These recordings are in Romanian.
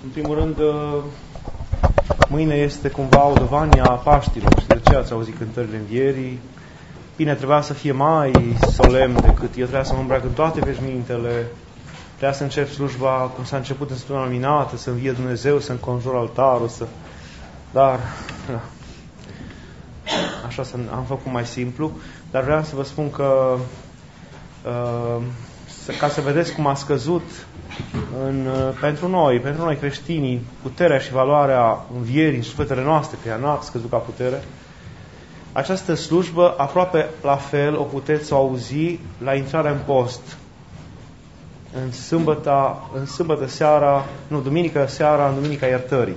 În primul rând, mâine este cumva Odovania Paștilor și de ce ați auzit cântările învierii. Bine, trebuia să fie mai solemn decât eu, trebuia să mă îmbrac în toate veșmintele, trebuia să încep slujba cum s-a început în săptămâna luminată, să învie Dumnezeu, să înconjur altarul, dar așa am făcut mai simplu, dar vreau să vă spun că ca să vedeți cum a scăzut pentru noi creștinii, puterea și valoarea învierii în sufletele noastre, că ea nu a scăzut ca putere. Această slujbă, aproape la fel, o puteți auzi la intrarea în post. Duminică seara, în Duminica Iertării.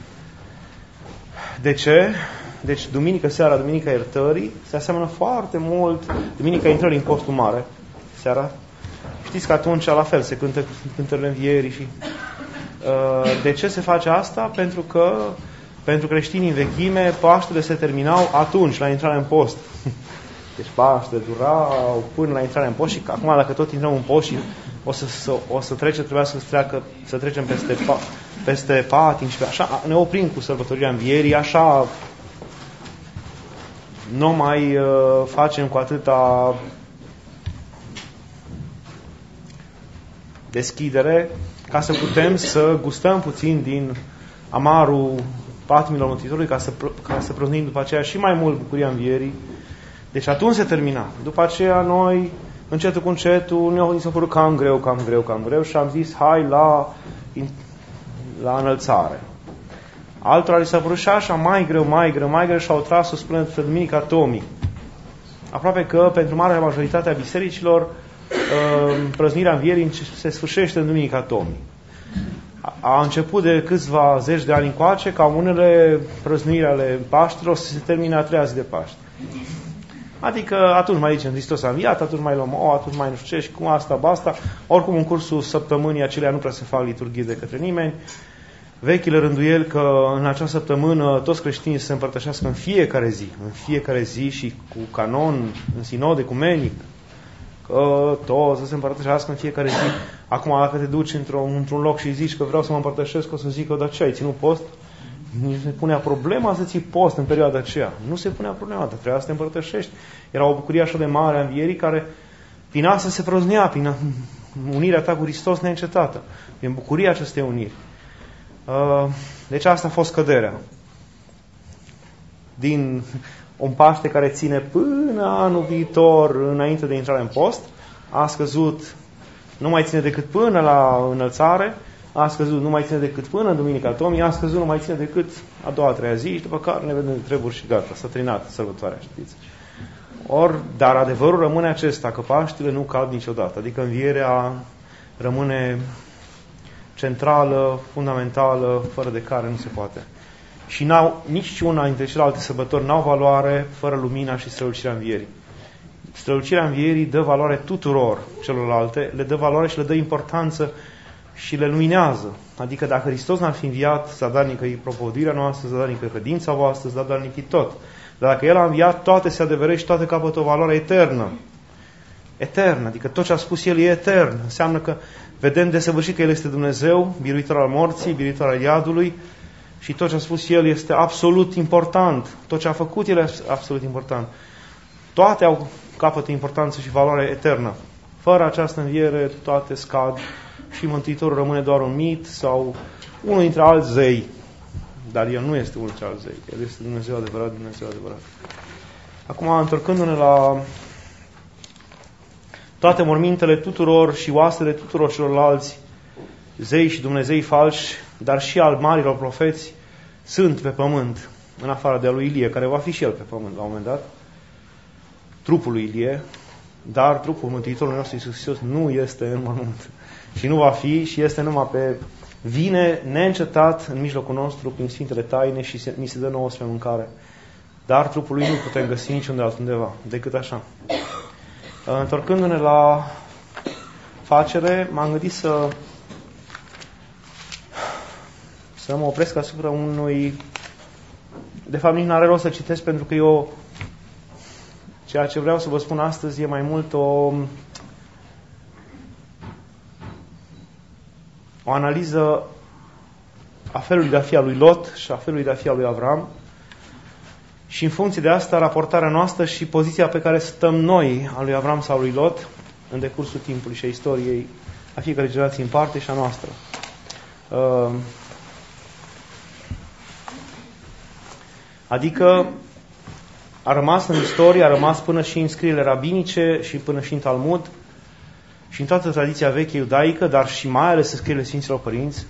De ce? Deci, duminică seara, Duminica Iertării, se aseamănă foarte mult Duminica Intrării în postul mare, seara. Știți că atunci, la fel, se cântă cântările învierii și... De ce se face asta? Pentru că pentru creștinii în vechime, Paștele se terminau atunci, la intrarea în post. Deci Paștele durau până la intrarea în post și acum, dacă tot intrăm în post și trebuia să trecem peste patim și așa, ne oprim cu sărbătorirea învierii, așa nu mai facem cu atâta deschidere, ca să putem să gustăm puțin din amarul patimilor Mântuitorului, ca să prăznim după aceea și mai mult bucuria învierii. Deci atunci se termina. După aceea noi, încetul cu încetul, ni s-a părut cam greu și am zis, hai la înălțare. Altora li s-a părut și așa mai greu și au tras-o spre Duminica Tomii. Aproape că pentru marea majoritate a bisericilor prăznirea învierii se sfârșește în Duminica Tomii. A început de câțiva zeci de ani încoace ca unele prăznuiri ale Paștilor să se termine a treia zi de Paști. Adică atunci mai zicem Hristos a înviat, atunci mai luăm atunci mai nu știu ce și cum asta. Oricum în cursul săptămânii acelea nu prea se fac liturghii de către nimeni. Vechile rânduieli că în acea săptămână toți creștinii se împărtășească în fiecare zi și cu canon, în sinod ecumenic, că toți să se împărtășească în fiecare zi. Acum, dacă te duci într-un loc și zici că vreau să mă împărtășesc, o să zic că, dar ce, ai ținut post? Nici nu se punea problema să ții post în perioada aceea. Nu se punea problema, dar trebuia să te împărtășești. Era o bucurie așa de mare a învierii care, prin asta se prăznea, prin unirea ta cu Hristos neîncetată, prin bucuria acestei uniri. Deci asta a fost căderea. Din un Paște care ține până anul viitor, înainte de intrare în post, a scăzut, nu mai ține decât până la înălțare, a scăzut, nu mai ține decât până în Duminica Tomii, a scăzut, nu mai ține decât a doua, a treia zi și după care ne vedem de treburi și gata, s-a terminat sărbătoarea, știți. Dar adevărul rămâne acesta, că Paștile nu cad niciodată, adică învierea rămâne centrală, fundamentală, fără de care nu se poate. Și nici una dintre celelalte sărbători n-au valoare fără lumina și strălucirea învierii. Strălucirea învierii dă valoare tuturor celorlalte, le dă valoare și le dă importanță și le luminează. Adică dacă Hristos n-ar fi înviat, zadarnică-i propovăduirea noastră, zadarnică-i credința voastră, zadarnică-i tot. Dar dacă El a înviat, toate se adeverește, toate capătă o valoare eternă. Eternă, adică tot ce a spus El e etern. Înseamnă că vedem desăvârșit că El este Dumnezeu, biruitor al morții, biruitor al iadului, și tot ce a spus El este absolut important. Tot ce a făcut El este absolut important. Toate au capătă importanță și valoare eternă. Fără această înviere, toate scad și Mântuitorul rămâne doar un mit sau unul dintre alți zei. Dar El nu este unul dintre alți zei. El este Dumnezeu adevărat, Dumnezeu adevărat. Acum, întorcându-ne la toate mormintele tuturor și oasele tuturor celorlalți zei și Dumnezei falși, dar și al marilor profeți, sunt pe pământ, în afară de al lui Ilie, care va fi și el pe pământ la un moment dat, trupul lui Ilie, dar trupul Mântuitorului nostru Iisus Hristos nu este în mormânt. Și nu va fi și este numai vine neîncetat în mijlocul nostru prin Sfintele Taine și ni se dă nouă spre mâncare. Dar trupul lui nu putem găsi niciunde altundeva, decât așa. Întorcându-ne la facere, m-am gândit să mă opresc asupra unui... De fapt, nici n-are rost să citesc, pentru că ceea ce vreau să vă spun astăzi e mai mult o analiză a felului de a fi a lui Lot și a felului de a fi a lui Avram. Și în funcție de asta, raportarea noastră și poziția pe care stăm noi, a lui Avram sau a lui Lot, în decursul timpului și a istoriei, a fiecare generație în parte și a noastră. Adică a rămas în istorie, a rămas până și în scrierile rabinice și până și în Talmud și în toată tradiția veche iudaică, dar și mai ales în scrierile Sfinților Părinți,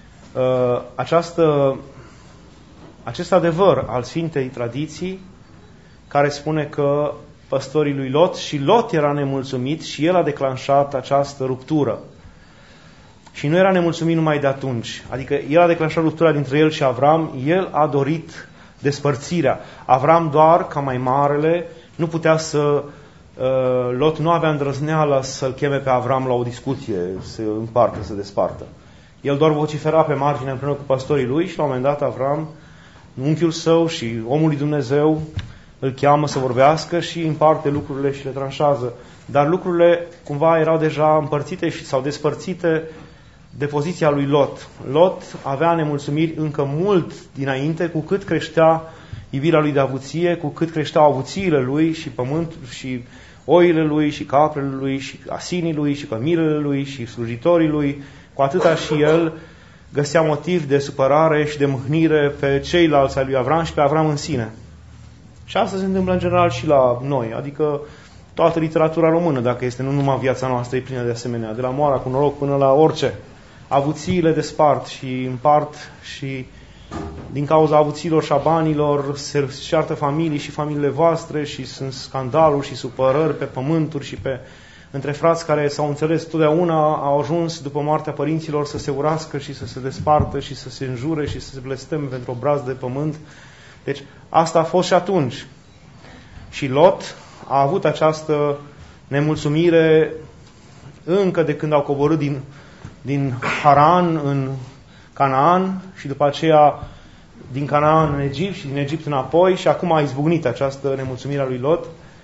acest adevăr al Sfintei Tradiții, care spune că păstorii lui Lot, și Lot era nemulțumit și el a declanșat această ruptură. Și nu era nemulțumit numai de atunci. Adică el a declanșat ruptura dintre el și Avram, el a dorit despărțirea. Avram doar, ca mai marele, nu putea să... Lot nu avea îndrăzneala să-l cheme pe Avram la o discuție, să împartă, să despartă. El doar vocifera pe margine împreună cu păstorii lui și la un moment dat Avram, unchiul său și omul lui Dumnezeu, îl cheamă să vorbească și împarte lucrurile și le tranșează. Dar lucrurile cumva erau deja împărțite sau despărțite de poziția lui Lot. Lot avea nemulțumiri încă mult dinainte, cu cât creștea iubirea lui de avuție, cu cât creșteau avuțiile lui și pământul și oile lui și caprele lui și asinii lui și cămilele lui și slujitorii lui, cu atâta și el găsea motiv de supărare și de mâhnire pe ceilalți ai lui Avram și pe Avram în sine. Și asta se întâmplă în general și la noi, adică toată literatura română, dacă este, nu numai viața noastră, e plină de asemenea, de la moara cu noroc până la orice. Avuțiile despart și împart și din cauza avuțiilor și a banilor se ceartă familii și familiile voastre și sunt scandaluri și supărări pe pământuri și între frați care s-au înțeles totdeauna, au ajuns după moartea părinților să se urască și să se despartă și să se înjure și să se blesteme pentru o brazdă de pământ. Deci asta a fost și atunci. Și Lot a avut această nemulțumire încă de când au coborât din Haran în Canaan și după aceea din Canaan în Egipt și din Egipt înapoi și acum a izbucnit această nemulțumire a lui Lot.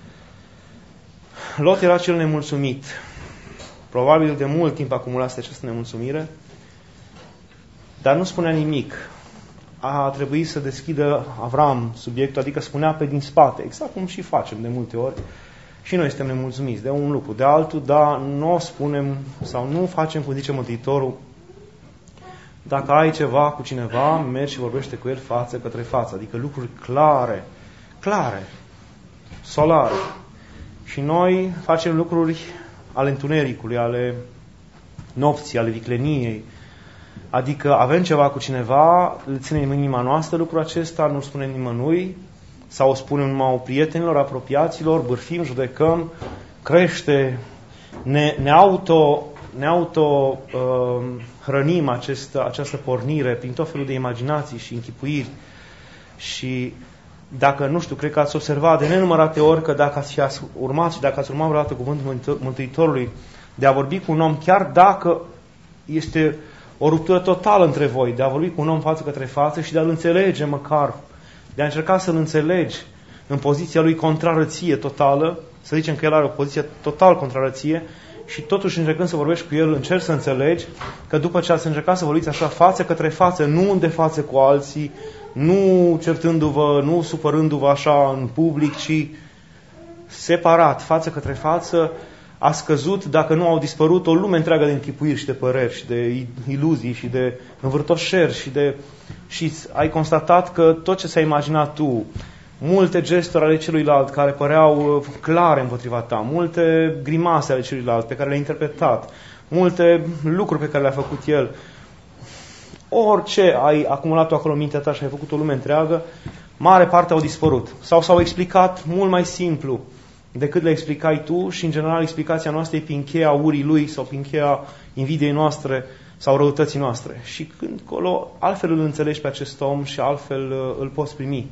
Lot era cel nemulțumit. Probabil de mult timp acumulase această nemulțumire, dar nu spunea nimic. A trebuit să deschidă Avram subiectul, adică spunea pe din spate, exact cum și facem de multe ori. Și noi suntem nemulțumiți de un lucru, de altul, dar nu o spunem sau nu facem cum zice Mântuitorul. Dacă ai ceva cu cineva, mergi și vorbește cu el față către față, adică lucruri clare, solare. Și noi facem lucruri ale întunericului, ale nopții, ale vicleniei. Adică avem ceva cu cineva, îl ținem în inima noastră lucrul acesta, nu-l spunem nimănui, sau o spunem numai prietenilor, apropiaților, bârfim, judecăm, crește, ne auto hrănim această pornire prin tot felul de imaginații și închipuiri. Și dacă, nu știu, cred că ați observat de nenumărate ori că dacă ați urmat și dacă ați urmat vreodată cuvântul Mântuitorului de a vorbi cu un om, chiar dacă este o ruptură totală între voi, de a vorbi cu un om față către față și de a-l înțelege măcar, de a încerca să-l înțelegi în poziția lui contrară ție totală, să zicem că el are o poziție total contrară ție, și totuși încercând să vorbești cu el, încerci să înțelegi că după ce ați încercat să vorbiți așa față către față, nu de față cu alții, nu certându-vă, nu supărându-vă așa în public, ci separat, față către față, a scăzut, dacă nu au dispărut, o lume întreagă de închipuiri și de păreri și de iluzii și de învârtoșeri și ai constatat că tot ce ți-ai imaginat tu, multe gesturi ale celuilalt care păreau clare împotriva ta, multe grimase ale celuilalt pe care le-ai interpretat, multe lucruri pe care le-a făcut el, orice ai acumulat acolo în mintea ta și ai făcut o lume întreagă, mare parte au dispărut. Sau s-au explicat mult mai simplu decât le explicai tu și, în general, explicația noastră e prin cheia urii lui sau prin cheia invidiei noastre sau răutății noastre. Și când colo, altfel îl înțelegi pe acest om și altfel îl poți primi.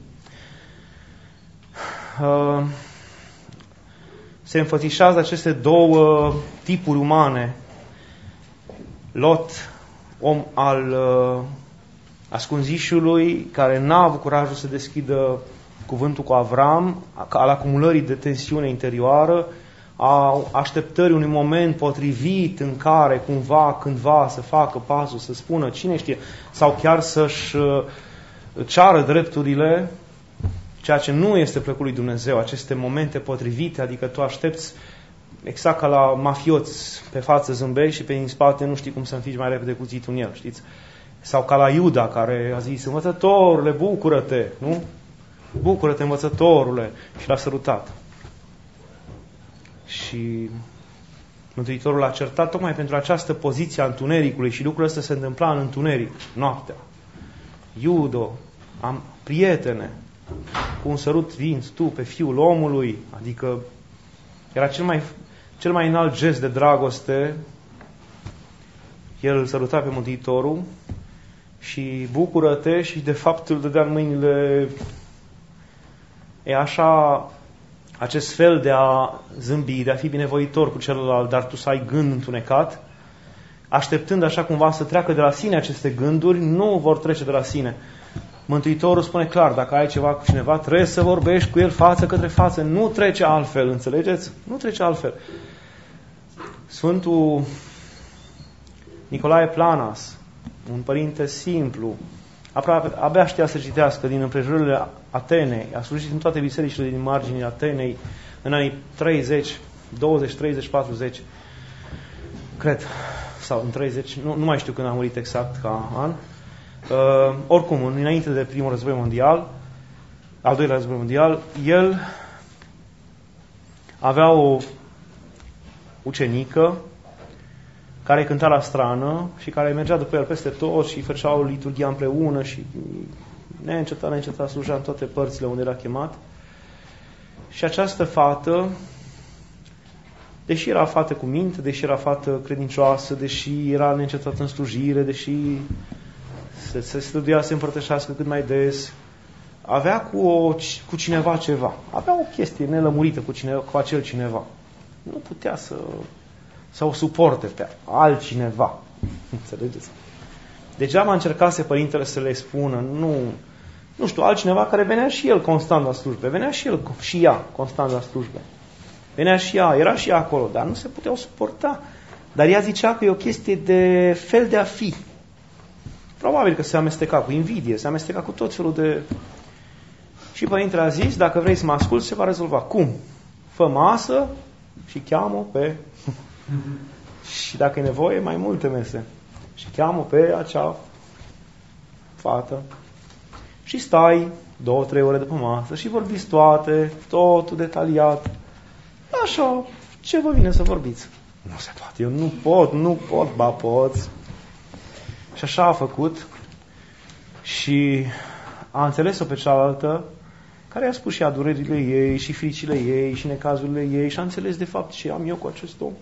Se înfățișează aceste două tipuri umane. Lot, om al ascunzișului, care n-a avut curajul să deschidă cuvântul cu Avram, al acumulării de tensiune interioară, a așteptării unui moment potrivit în care cumva, cândva să facă pasul, să spună cine știe, sau chiar să-și ceară drepturile, ceea ce nu este plăcut lui Dumnezeu, aceste momente potrivite, adică tu aștepți exact ca la mafioți, pe față zâmbești și pe din spate nu știi cum să înfigi mai repede cuțitul în el, știți? Sau ca la Iuda, care a zis, învățătorule, bucură-te, nu? Bucură-te, învățătorule, și l-a sărutat. Și Mântuitorul a certat tocmai pentru această poziție a întunericului și lucrul ăsta se întâmpla în întuneric, noaptea. Iudo, prietene, cu un sărut vinți tu pe Fiul omului, adică era cel mai înalt gest de dragoste. El îl săruta pe Mântuitorul și bucură-te și de fapt îl dădea în mâinile. E așa, acest fel de a zâmbi, de a fi binevoitor cu celălalt, dar tu să ai gând întunecat, așteptând așa cumva să treacă de la sine aceste gânduri, nu vor trece de la sine. Mântuitorul spune clar, dacă ai ceva cu cineva, trebuie să vorbești cu el față către față, nu trece altfel, înțelegeți? Nu trece altfel. Sfântul Nicolae Planas, un părinte simplu, abia știa să citească din împrejurile Atenei, a slujit în toate bisericile din marginii Atenei în anii 30, 20, 30, 40, cred, sau în 30, nu mai știu când a murit exact ca an. Oricum, înainte de primul război mondial, al doilea război mondial, el avea o ucenică care cânta la strană și care mergea după el peste tot și făceau liturghia împreună și neîncetat slujea în toate părțile unde era chemat. Și această fată, deși era fată cu minte, deși era fată credincioasă, deși era neîncetată în slujire, deși se studia să împărtășească cât mai des, avea cu cineva ceva. Avea o chestie nelămurită cu acel cineva. Nu putea să o suporte pe altcineva. Înțelegeți? Degeaba încercase părintele să le spună, nu știu, altcineva care venea și el constant la slujbe. Venea și el și ea constant la slujbe. Venea și ea, era și ea acolo, dar nu se puteau suporta. Dar ea zicea că e o chestie de fel de a fi. Probabil că se amesteca cu invidie, se amesteca cu tot felul de... Și părintele a zis, dacă vrei să mă asculți, se va rezolva. Cum? Fă masă și cheamă pe... și dacă e nevoie, mai multe mese. Și cheamă pe acea fată. Și stai 2-3 ore după masă și vorbiți totul detaliat. Așa, ce vă vine să vorbiți? Nu se poate, eu nu pot, ba poți. Și așa a făcut și a înțeles-o pe cealaltă, care a spus și a durerile ei, și fricile ei, și necazurile ei, și a înțeles de fapt ce am eu cu acest om.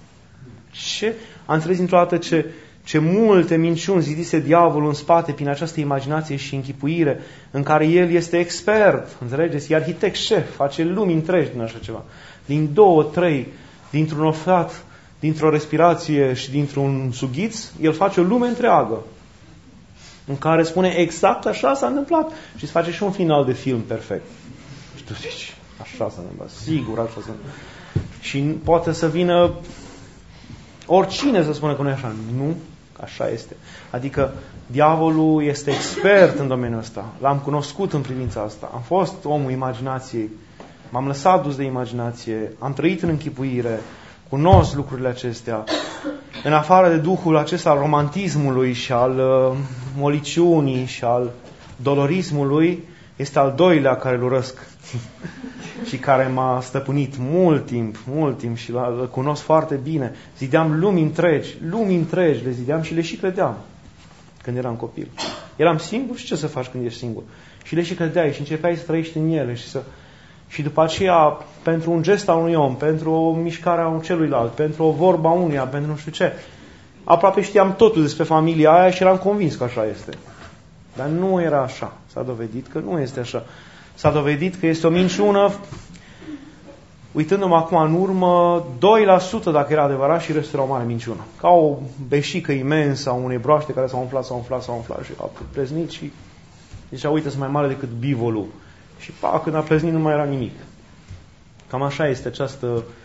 A înțeles dintr-o dată ce multe minciuni zidise diavolul în spate prin această imaginație și închipuire, în care el este expert, înțelegeți? E arhitect șef, face lumi întregi din așa ceva. Din 2-3, dintr-un oftat, dintr-o respirație și dintr-un sughiț, el face o lume întreagă, în care spune exact așa s-a întâmplat. Și îți face și un final de film perfect. Și tu zici, așa s-a întâmplat, sigur așa s-a întâmplat. Și poate să vină oricine să spună că nu e așa. Nu, așa este. Adică diavolul este expert în domeniul ăsta. L-am cunoscut în privința asta. Am fost omul imaginației. M-am lăsat dus de imaginație. Am trăit în închipuire. Cunosc lucrurile acestea. În afară de duhul acesta al romantismului și al moliciunii și al dolorismului, este al doilea care îl urăsc și care m-a stăpânit mult timp și îl cunosc foarte bine. Zideam lumi întregi le zideam și le și credeam când eram copil. Eram singur și ce să faci când ești singur? Și le și credeai și începeai să trăiești în ele și după aceea, pentru un gest al unui om, pentru o mișcare a celuilalt, pentru o vorbă a unuia, pentru nu știu ce, aproape știam totul despre familia aia și eram convins că așa este. Dar nu era așa. S-a dovedit că nu este așa. S-a dovedit că este o minciună, uitându-mă acum în urmă, 2% dacă era adevărat și restul era o mare minciună. Ca o beșică imensă a unei broaște care s-a umflat și a preznit și zicea, uite, sunt mai mare decât bivolul. Și când a pleznit nu mai era nimic. Cam așa este această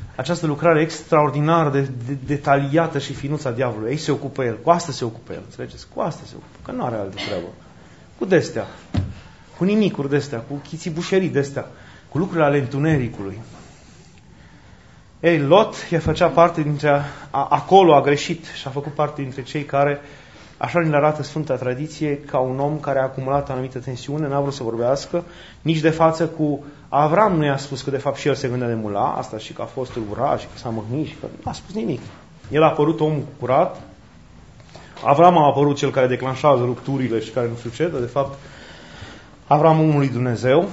această lucrare extraordinar de detaliată și finuță a diavolului. Ei se ocupă el, cu asta se ocupă el, înțelegeți? Cu asta se ocupă, că nu are altă treabă. Cu de-astea, cu nimicuri de-astea, cu chițibușerii de-astea, cu lucrurile ale întunericului. Ei, Lot făcea parte dintre, acolo a greșit și a făcut parte dintre cei care, așa ni le arată Sfânta Tradiție, ca un om care a acumulat o anumită tensiune, n-a vrut să vorbească, nici de față cu Avram nu i-a spus că de fapt și el se gândea de mult la asta și că a fost tulburat și că s-a mâhnit și că nu a spus nimic. El a apărut omul curat, Avram a apărut cel care declanșează rupturile și care nu sucedă, de fapt Avram omul lui Dumnezeu,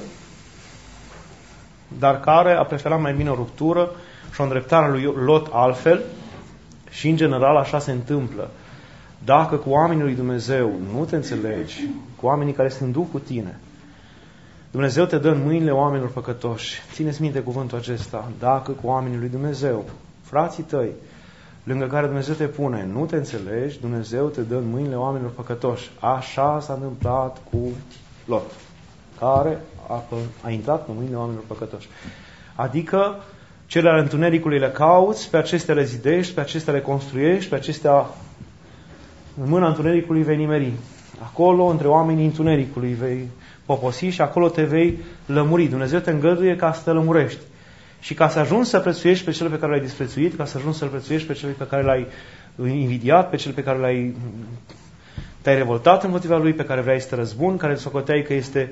dar care a preferat mai bine o ruptură și o îndreptare lui Lot altfel și în general așa se întâmplă. Dacă cu oamenii lui Dumnezeu nu te înțelegi, cu oamenii care se înduc cu tine, Dumnezeu te dă în mâinile oamenilor păcătoși. Țineți minte cuvântul acesta. Dacă cu oamenii lui Dumnezeu, frații tăi, lângă care Dumnezeu te pune, nu te înțelegi, Dumnezeu te dă în mâinile oamenilor păcătoși. Așa s-a întâmplat cu Lot, care a intrat în mâinile oamenilor păcătoși. Adică cele ale întunericului le cauți, pe acestea le zidești, pe acestea le construiești, pe acestea în mâna întunericului vei nimeri. Acolo, între oamenii întunericului, vei poposi și acolo te vei lămuri. Dumnezeu te îngăduie ca să te lămurești. Și ca să ajungi să prețuiești pe cel pe care l-ai disprețuit, ca să ajungi să-l prețuiești pe cel pe care l-ai invidiat, pe cel pe care te-ai revoltat împotriva lui, pe care vrei să te răzbuni, care socoteai că este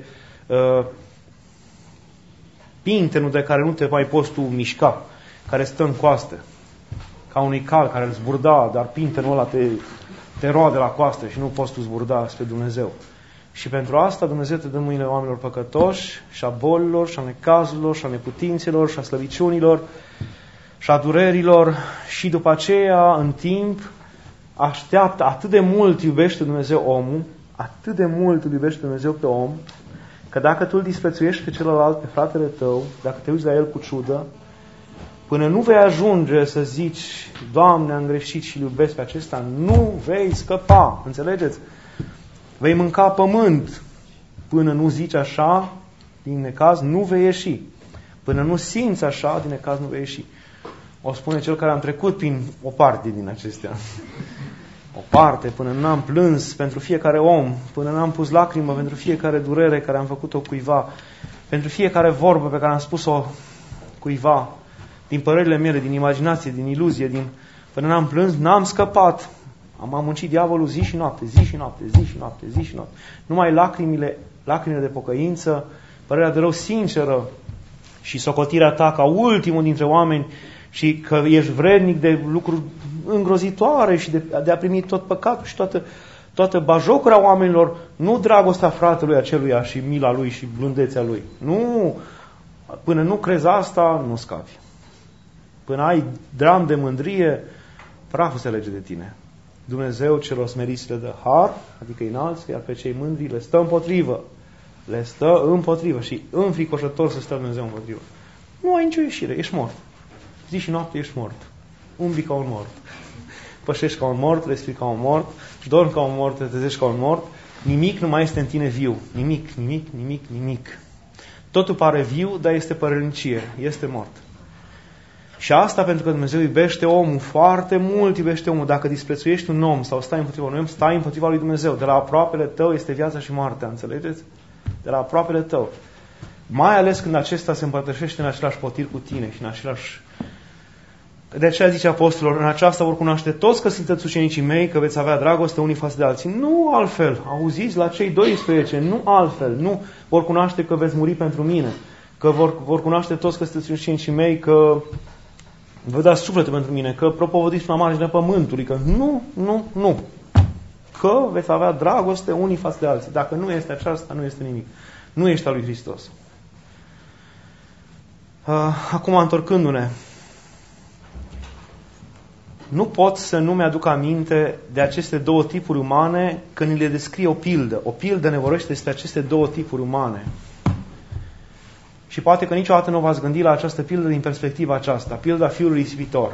pintenul de care nu te mai poți tu mișca, care stă în coastă, ca unui cal care îl zburda, dar pintenul ăla te roade la coastă și nu poți tu zburda spre Dumnezeu. Și pentru asta Dumnezeu te dă mâinile oamenilor păcătoși și a bolilor, și a necazurilor, și a neputințelor, și a slăbiciunilor, și a durerilor și după aceea, în timp, așteaptă, atât de mult iubește Dumnezeu omul, atât de mult îl iubește Dumnezeu pe om, că dacă tu îl disprețuiești pe celălalt, pe fratele tău, dacă te uiți la el cu ciudă, până nu vei ajunge să zici, Doamne, am greșit și îl iubesc pe acesta, nu vei scăpa. Înțelegeți? Vei mânca pământ. Până nu zici așa, din necaz, nu vei ieși. Până nu simți așa, din necaz, nu vei ieși. O spune cel care am trecut prin o parte din acestea. O parte, până n-am plâns pentru fiecare om, până n-am pus lacrimă pentru fiecare durere care am făcut-o cuiva, pentru fiecare vorbă pe care am spus-o cuiva, din părerile mele, din imaginație, din iluzie, până n-am plâns, n-am scăpat. Am muncit diavolul zi și noapte, zi și noapte, zi și noapte, zi și noapte. Numai lacrimile de pocăință, părerea de rău sinceră și socotirea ta ca ultimul dintre oameni și că ești vrednic de lucruri îngrozitoare și de a primi tot păcatul și toată bajocurea oamenilor, nu dragostea fratelui aceluia și mila lui și blândețea lui. Nu, până nu crezi asta, nu scapi. Până ai dram de mândrie, praful se lege de tine. Dumnezeu celor smeriți le dă har, adică înalți, iar pe cei mândri le stă împotrivă. Le stă împotrivă și înfricoșător să stă Dumnezeu împotrivă. Nu ai nicio ieșire, ești mort. Zi și noapte ești mort. Umbli ca un mort. Pășești ca un mort, respiri ca un mort, dormi ca un mort, te trezești ca un mort. Nimic nu mai este în tine viu. Nimic, nimic, nimic, nimic. Totul pare viu, dar este părălnicie. Este mort. Și asta pentru că Dumnezeu iubește omul, foarte mult iubește omul. Dacă disprețuiești un om sau stai împotriva unui om, stai împotriva lui Dumnezeu. De la aproapele tău este viața și moartea, înțelegeți? De la aproapele tău. Mai ales când acesta se împărtășește în același potir cu tine și în același... De aceea zice apostolul, în aceasta vor cunoaște toți că sunteți ucenicii mei, că veți avea dragoste unii față de alții. Nu altfel. Auziți la cei 12, nu altfel. Nu vor cunoaște că veți muri pentru mine. Că vor cunoaște toți că sunteți ucenicii mei, că vă dați sufletul pentru mine, că propovădiți la marginea pământului, că nu. Că veți avea dragoste unii față de alții. Dacă nu este aceasta, nu este nimic. Nu ești al lui Hristos. Acum, întorcându-ne, nu pot să nu mi-aduc aminte de aceste două tipuri umane când îi le descrie o pildă. O pildă ne vorbește despre aceste două tipuri umane. Și poate că niciodată nu v-ați gândit la această pildă din perspectiva aceasta, pilda fiului risipitor.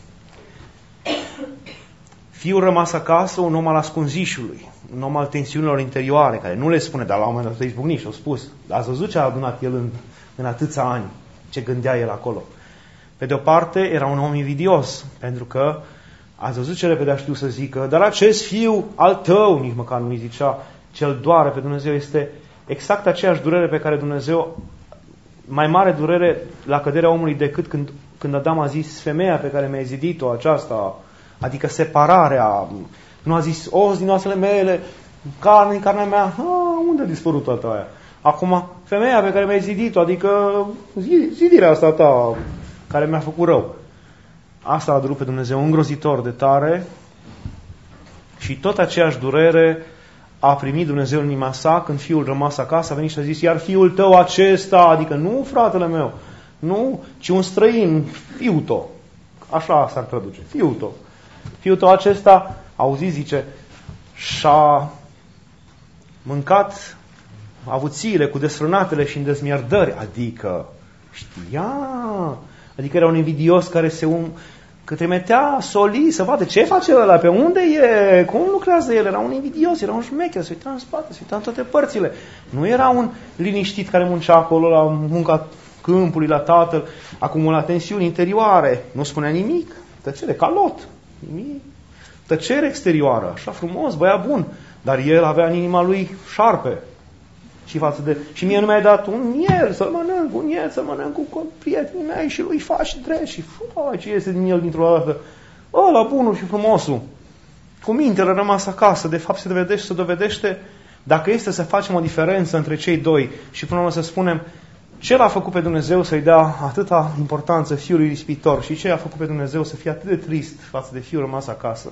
Fiul rămas acasă, un om al ascunzișului, un om al tensiunilor interioare, care nu le spune, dar la un moment dat s-a izbucnit și a spus, ați văzut ce a adunat el în atâția ani, ce gândea el acolo. Pe de o parte, era un om invidios, pentru că ați văzut ce repede a știut să zică, dar acest fiu al tău, nici măcar nu-i zicea, cel doare pe Dumnezeu, este exact aceeași durere pe care Dumnezeu, mai mare durere la căderea omului decât când Adam a zis, femeia pe care mi-ai zidit-o, aceasta, adică separarea, nu a zis, os din oasele mele, carne din carnea mea, unde a dispărut toată aia? Acum, femeia pe care mi-ai zidit-o, adică zidirea asta ta, care mi-a făcut rău. Asta a durut pe Dumnezeu îngrozitor de tare și tot aceeași durere a primit Dumnezeu în inima sa când fiul rămas acasă, a venit și a zis, iar fiul tău acesta, adică nu fratele meu, nu, ci un străin, fiul tău. Așa s-ar traduce, fiul tău. Fiul tău acesta, auzi, zice, și-a mâncat avuțiile cu desfrânatele și îndezmierdări, adică știa, adică era un invidios care că trimitea solii să vadă ce face ăla, pe unde e, cum lucrează el, era un invidios, era un șmecher, se uita în spate, se uita în toate părțile. Nu era un liniștit care muncea acolo la munca câmpului, la tatăl, acumula tensiuni interioare, nu spunea nimic, tăcere, ca Lot, nimic. Tăcere exterioară, așa frumos, băiat bun, dar el avea în inima lui șarpe. Și mie nu mi-ai dat un miel să-l mănânc cu prietenii mei și lui faci și drept și ce iese din el dintr-o dată. Ăla bunul și frumosul. Cu mintele rămas acasă, de fapt se dovedește, dacă este să facem o diferență între cei doi și până la urmă să spunem ce l-a făcut pe Dumnezeu să-i dea atâta importanță fiului risipitor și ce a făcut pe Dumnezeu să fie atât de trist față de fiul rămas acasă,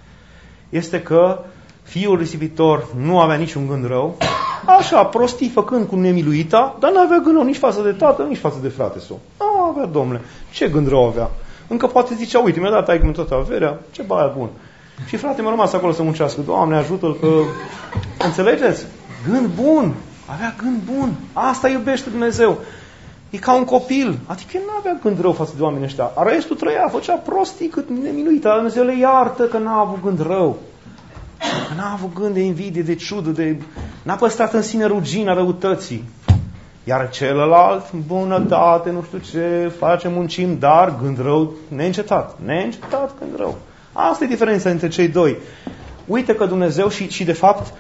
este că fiul risipitor nu avea niciun gând rău, așa, prostii făcând cu nemiluita, dar n-avea gând rău nici față de tată, nici față de frate său. Avea, domnule, ce gând rău avea? Încă poate zicea, uite, mi-a dat taică-mi toată averea, ce baia bun. Și frate mi-a rămas acolo să muncească, Doamne, ajută-l că... Înțelegeți? Gând bun, avea gând bun, asta iubește Dumnezeu. E ca un copil, adică el n-avea gând rău față de oamenii ăștia. Restul trăia, făcea prostii cât nemiluita, dar Dumnezeu le iartă că n-a avut gând rău. Că n-a avut gând de invidie, de ciudă, n-a păstrat în sine rugina răutății. Iar celălalt, bunătate, nu știu ce, facem, muncim, dar gând rău neîncetat. Neîncetat gând rău. Asta e diferența între cei doi. Uite că Dumnezeu și de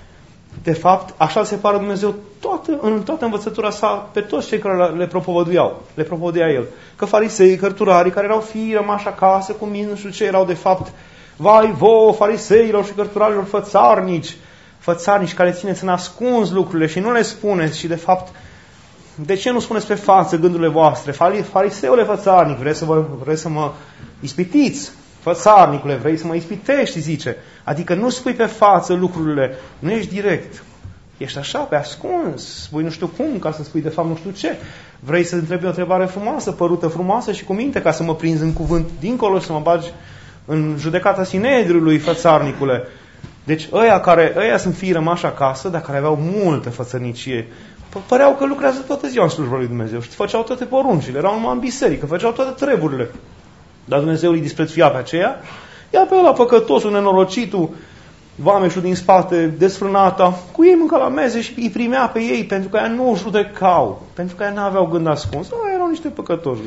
fapt, așa se separă Dumnezeu în toată învățătura sa pe toți cei care le propovăduia el. Că farisei, cărturarii, care erau fii rămași acasă cu mine, nu știu ce, erau de fapt, vai vouă, fariseilor și cărturarilor fățarnici care țineți în ascuns lucrurile și nu le spuneți și de fapt, de ce nu spuneți pe față gândurile voastre? Fariseule fățarnic, vreți să mă ispitiți? Fățarnicule, vrei să mă ispitești, zice. Adică nu spui pe față lucrurile, nu ești direct. Ești așa, pe ascuns, spui nu știu cum, ca să spui de fapt nu știu ce. Vrei să întrebi o întrebare frumoasă, părută frumoasă și cu minte, ca să mă prinzi în cuvânt dincolo și să mă bagi în judecata Sinedriului, fățarnicule. Deci ăia sunt fii rămași acasă, dar care aveau multă fățărnicie. Păreau că lucrează toată ziua în slujba lui Dumnezeu și făceau toate poruncile, erau numai în biserică, făceau toate treburile. Dar Dumnezeu îi disprețuia pe aceea, iar pe ăla păcătosul, nenorocitul, vameșul din spate, desfrânata, cu ei mânca la meze și îi primea pe ei, pentru că aia nu o judecau, pentru că aia n-aveau gând ascuns. Erau niște păcătoși.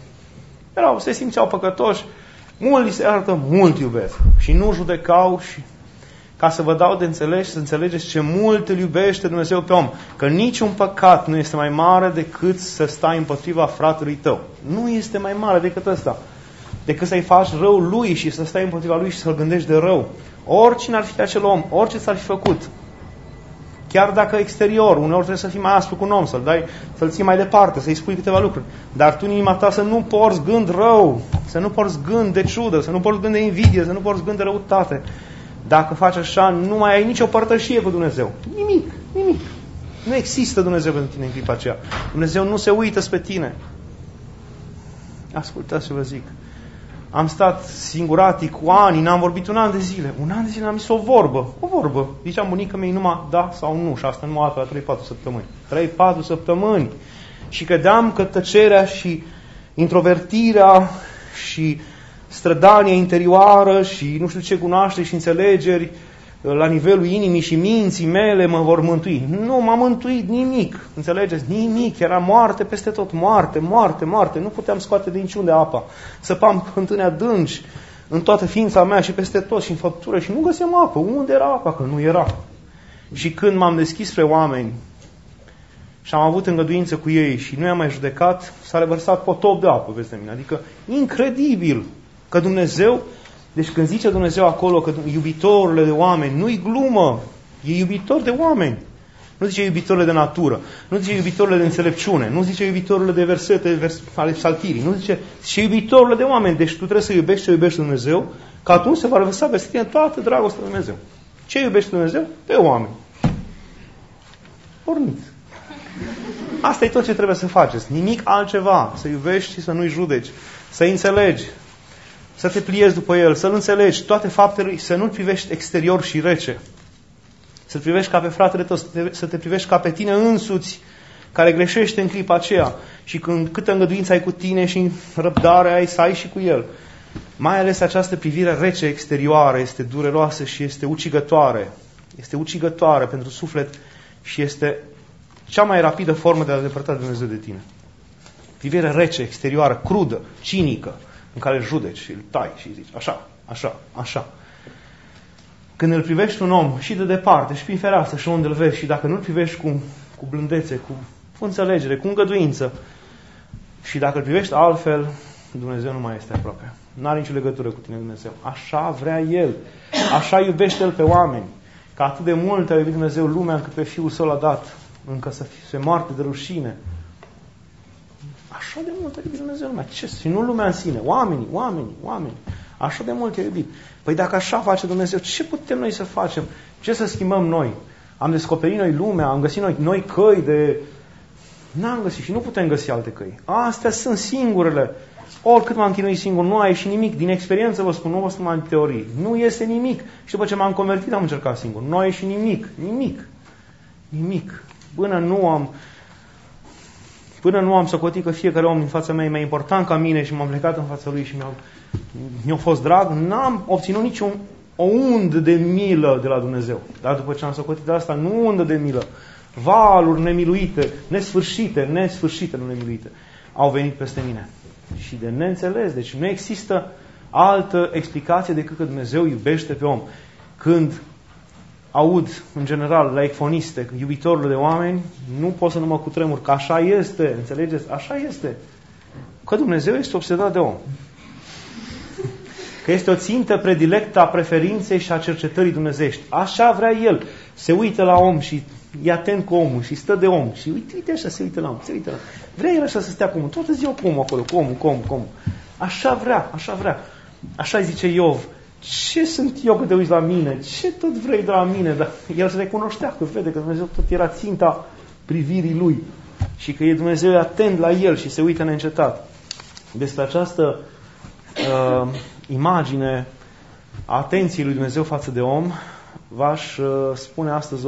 Se simțeau păcătoși, mult li se arată, mult iubesc. Și nu judecau și ca să vă dau de înțeles, să înțelegeți ce mult îl iubește Dumnezeu pe om. Că niciun păcat nu este mai mare decât să stai împotriva fratelui tău. Nu este mai mare decât ăsta. Decât să-i faci rău lui și să stai împotriva lui și să-l gândești de rău. Oricine ar fi acel om, orice s-ar fi făcut, chiar dacă exterior, uneori trebuie să fii mai aspru cu un om, să-l ții mai departe, să-i spui câteva lucruri. Dar tu în inima ta să nu porți gând rău, să nu porți gând de ciudă, să nu porți gând de invidie, să nu porți gând de răutate. Dacă faci așa, nu mai ai nicio părtășie cu Dumnezeu. Nimic. Nu există Dumnezeu pentru tine în clipa aceea. Dumnezeu nu se uită spre tine. Ascultați ce vă zic. Am stat singuratic cu ani, n-am vorbit un an de zile. Un an de zile n-am zis o vorbă. Zicea bunica mea numai da sau nu. Și asta numai la 3-4 săptămâni. 3-4 săptămâni. Și credeam că tăcerea și introvertirea și strădania interioară și nu știu ce cunoaște și înțelegeri la nivelul inimii și minții mele mă vor mântui. Nu m-a mântuit nimic. Înțelegeți? Nimic. Era moarte peste tot. Moarte, moarte, moarte. Nu puteam scoate de niciunde apa. Săpam fântâni adânci în toată ființa mea și peste tot și în făptură și nu găseam apă. Unde era apa? Că nu era. Și când m-am deschis spre oameni și am avut îngăduință cu ei și nu i-am mai judecat, s-a revărsat potop de apă peste mine. Adică incredibil că Dumnezeu, deci când zice Dumnezeu acolo că iubitorile de oameni, nu-i glumă, e iubitor de oameni. Nu zice iubitorile de natură, nu zice iubitorile de înțelepciune, nu zice iubitorile de versete ale psaltirii, nu zice iubitorile de oameni. Deci tu trebuie să iubești ce iubește Dumnezeu, că atunci se va revărsa peste tine toată dragostea lui Dumnezeu. Ce iubește Dumnezeu? Pe oameni. Porniți. Asta e tot ce trebuie să faceți. Nimic altceva. Să iubești și să nu-i judeci. Să înțelegi. Să te pliezi după el. Să-l înțelegi. Toate faptele, să nu-l privești exterior și rece. Să-l privești ca pe fratele tău. Să te privești ca pe tine însuți, care greșește în clipa aceea. Și când câtă îngăduință ai cu tine și răbdare ai, să ai și cu el. Mai ales această privire rece exterioară este dureroasă și este ucigătoare. Este ucigătoare pentru suflet și este cea mai rapidă formă de a depărta Dumnezeu de tine. Privire rece, exterioară, crudă, cinică, în care îl judeci și îl tai și îi zici așa, așa, așa. Când îl privești un om și de departe și prin fereastră și unde îl vezi și dacă nu îl privești cu blândețe, cu înțelegere, cu îngăduință și dacă îl privești altfel, Dumnezeu nu mai este aproape. Nu are nicio legătură cu tine Dumnezeu. Așa vrea El. Așa iubește El pe oameni. Că atât de mult a iubit Dumnezeu lumea încât pe Fiul Său l-a dat încă să se moarte de rușine. Așa de mult a iubit Dumnezeu lumea. Ce? Și nu lumea în sine. Oamenii. Așa de mult a iubit. Păi dacă așa face Dumnezeu, ce putem noi să facem? Ce să schimbăm noi? Am descoperit noi lumea, am găsit noi căi de... N-am găsit și nu putem găsi alte căi. Astea sunt singurele. Oricât m-am chinuit singur, nu a ieșit nimic. Din experiență vă spun, nu vă spun în teorii. Nu iese nimic. Și după ce m-am convertit, am încercat singur. Nu a ieșit nimic. Până nu am socotit că fiecare om din fața mea e mai important ca mine și m-am plecat în fața lui și mi-a fost drag, n-am obținut o undă de milă de la Dumnezeu. Dar după ce am socotit asta, nu undă de milă, valuri nemiluite, nesfârșite, nu nemiluite, au venit peste mine. Și de neînțeles. Deci nu există altă explicație decât că Dumnezeu iubește pe om. Când aud, în general, la ecfoniste, iubitorile de oameni, nu pot să nu mă cutremur, că așa este, înțelegeți? Așa este. Că Dumnezeu este obsedat de om. Că este o țintă predilectă a preferinței și a cercetării dumnezeiești. Așa vrea El. Se uită la om și e atent cu omul și stă de om. Și uite așa, se uită la om. Vrea El așa să stea cu omul. Toată ziua cu omul acolo, cu omul. Așa vrea. Așa zice Iov. Ce sunt eu că te uiți la mine? Ce tot vrei de la mine? Dar el se recunoștea că vede că Dumnezeu tot era ținta privirii lui și că e Dumnezeu atent la el și se uită neîncetat. Despre această imagine a atenției lui Dumnezeu față de om v-aș spune astăzi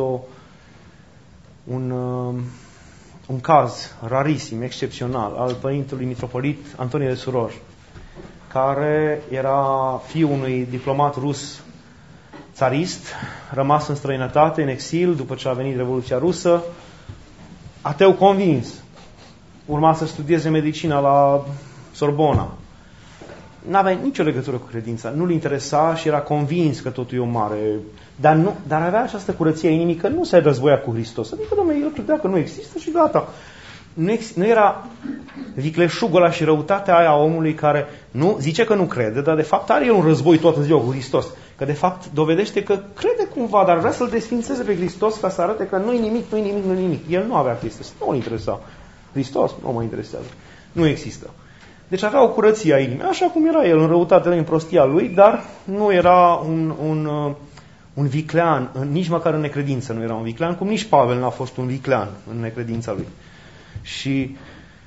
un caz rarisim, excepțional al părintelui mitropolit Antonie de Suroj, care era fiul unui diplomat rus țarist, rămas în străinătate, în exil, după ce a venit Revoluția Rusă, ateu convins. Urma să studieze medicina la Sorbona. N-avea nicio legătură cu credința, nu-l interesa și era convins că totul e o mare... Dar avea această curăție a inimii că nu se războia cu Hristos. Adică, domnule, el credea că nu există și gata. Nu era vicleșugul ăla și răutatea aia a omului care nu zice că nu crede, dar de fapt are el un război toată ziua cu Hristos. Că de fapt dovedește că crede cumva, dar vrea să-L desfințeze pe Hristos ca să arate că nu-i nimic. El nu avea Hristos, nu îl interesa. Hristos nu mă interesează. Nu există. Deci avea o curăție a inimii, așa cum era el, în răutatea lui, în prostia lui, dar nu era un viclean, nici măcar în necredință nu era un viclean, cum nici Pavel n-a fost un viclean în necredința lui. Și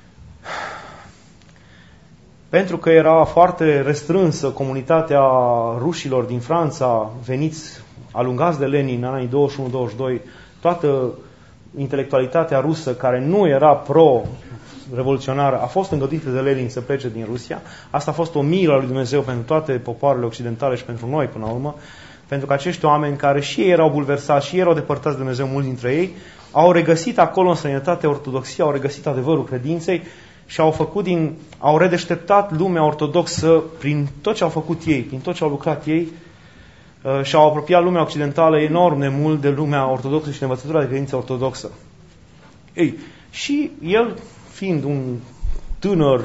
pentru că era foarte restrânsă comunitatea rușilor din Franța, veniți, alungați de Lenin în anii 21-22, toată intelectualitatea rusă care nu era pro-revoluționară a fost îngăduită de Lenin să plece din Rusia. Asta a fost o milă a lui Dumnezeu pentru toate popoarele occidentale și pentru noi până la urmă. Pentru că acești oameni care și ei erau bulversați, și ei erau depărtați de Dumnezeu, mulți dintre ei, au regăsit acolo în străinătate ortodoxia, au regăsit adevărul credinței și au redeșteptat lumea ortodoxă prin tot ce au făcut ei, prin tot ce au lucrat ei, și au apropiat lumea occidentală enorm de mult de lumea ortodoxă și de învățătura de credință ortodoxă. Ei, și el, fiind un tânăr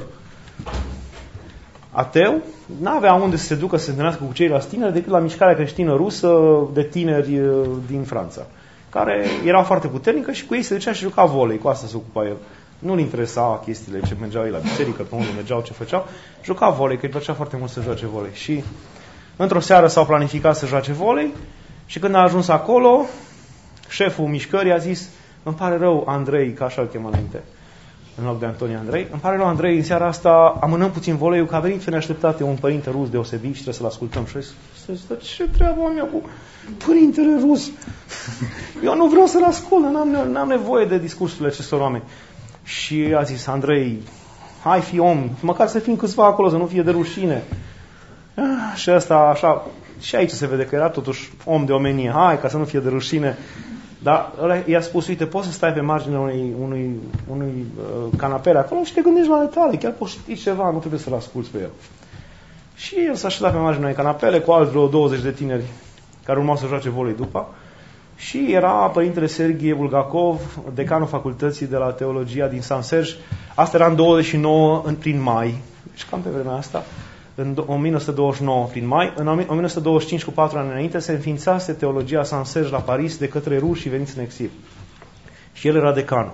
ateu, n-avea unde să se ducă să se întâlnească cu ceilalți tineri decât la mișcarea creștină rusă de tineri din Franța, care era foarte puternică și cu ei se ducea și juca volei, cu asta se ocupa el. Nu-l interesa chestiile ce mergeau ei la biserică, pe unde mergeau, ce făceau, juca volei, că îi plăcea foarte mult să joace volei. Și într-o seară s-au planificat să joace volei și când a ajuns acolo, șeful mișcării a zis: îmi pare rău, Andrei, că așa îl chema înainte, în loc de Antonie Andrei, îmi pare rău, Andrei, în seara asta amânăm puțin voleiul, că a venit neașteptate un părinte rus deosebit și trebuie să-l ascultăm. Și ce treabă am eu cu părintele rus? Eu nu vreau să-l ascult, n-am nevoie de discursurile acestor oameni. Și a zis: Andrei, hai, fi om, măcar să fim câțiva acolo, să nu fie de rușine. Și asta așa, și aici se vede că era totuși om de omenie, hai, ca să nu fie de rușine. Dar i-a spus: uite, poți să stai pe marginea unui canapele acolo și te gândești la ale tale, chiar poți ști ceva, nu trebuie să-l asculți pe el. Și el s-a așezat pe marginea unei canapele cu alți vreo 20 de tineri care urmau să joace volei după. Și era părintele Serghie Bulgakov, decanul facultății de la teologia din San Serge. Asta era în 29 prin mai, deci cam pe vremea asta, în 1929 prin mai. În 1925, cu 4 ani înainte, se înființase teologia San Serge la Paris de către ruși veniți în exil. Și el era decanul,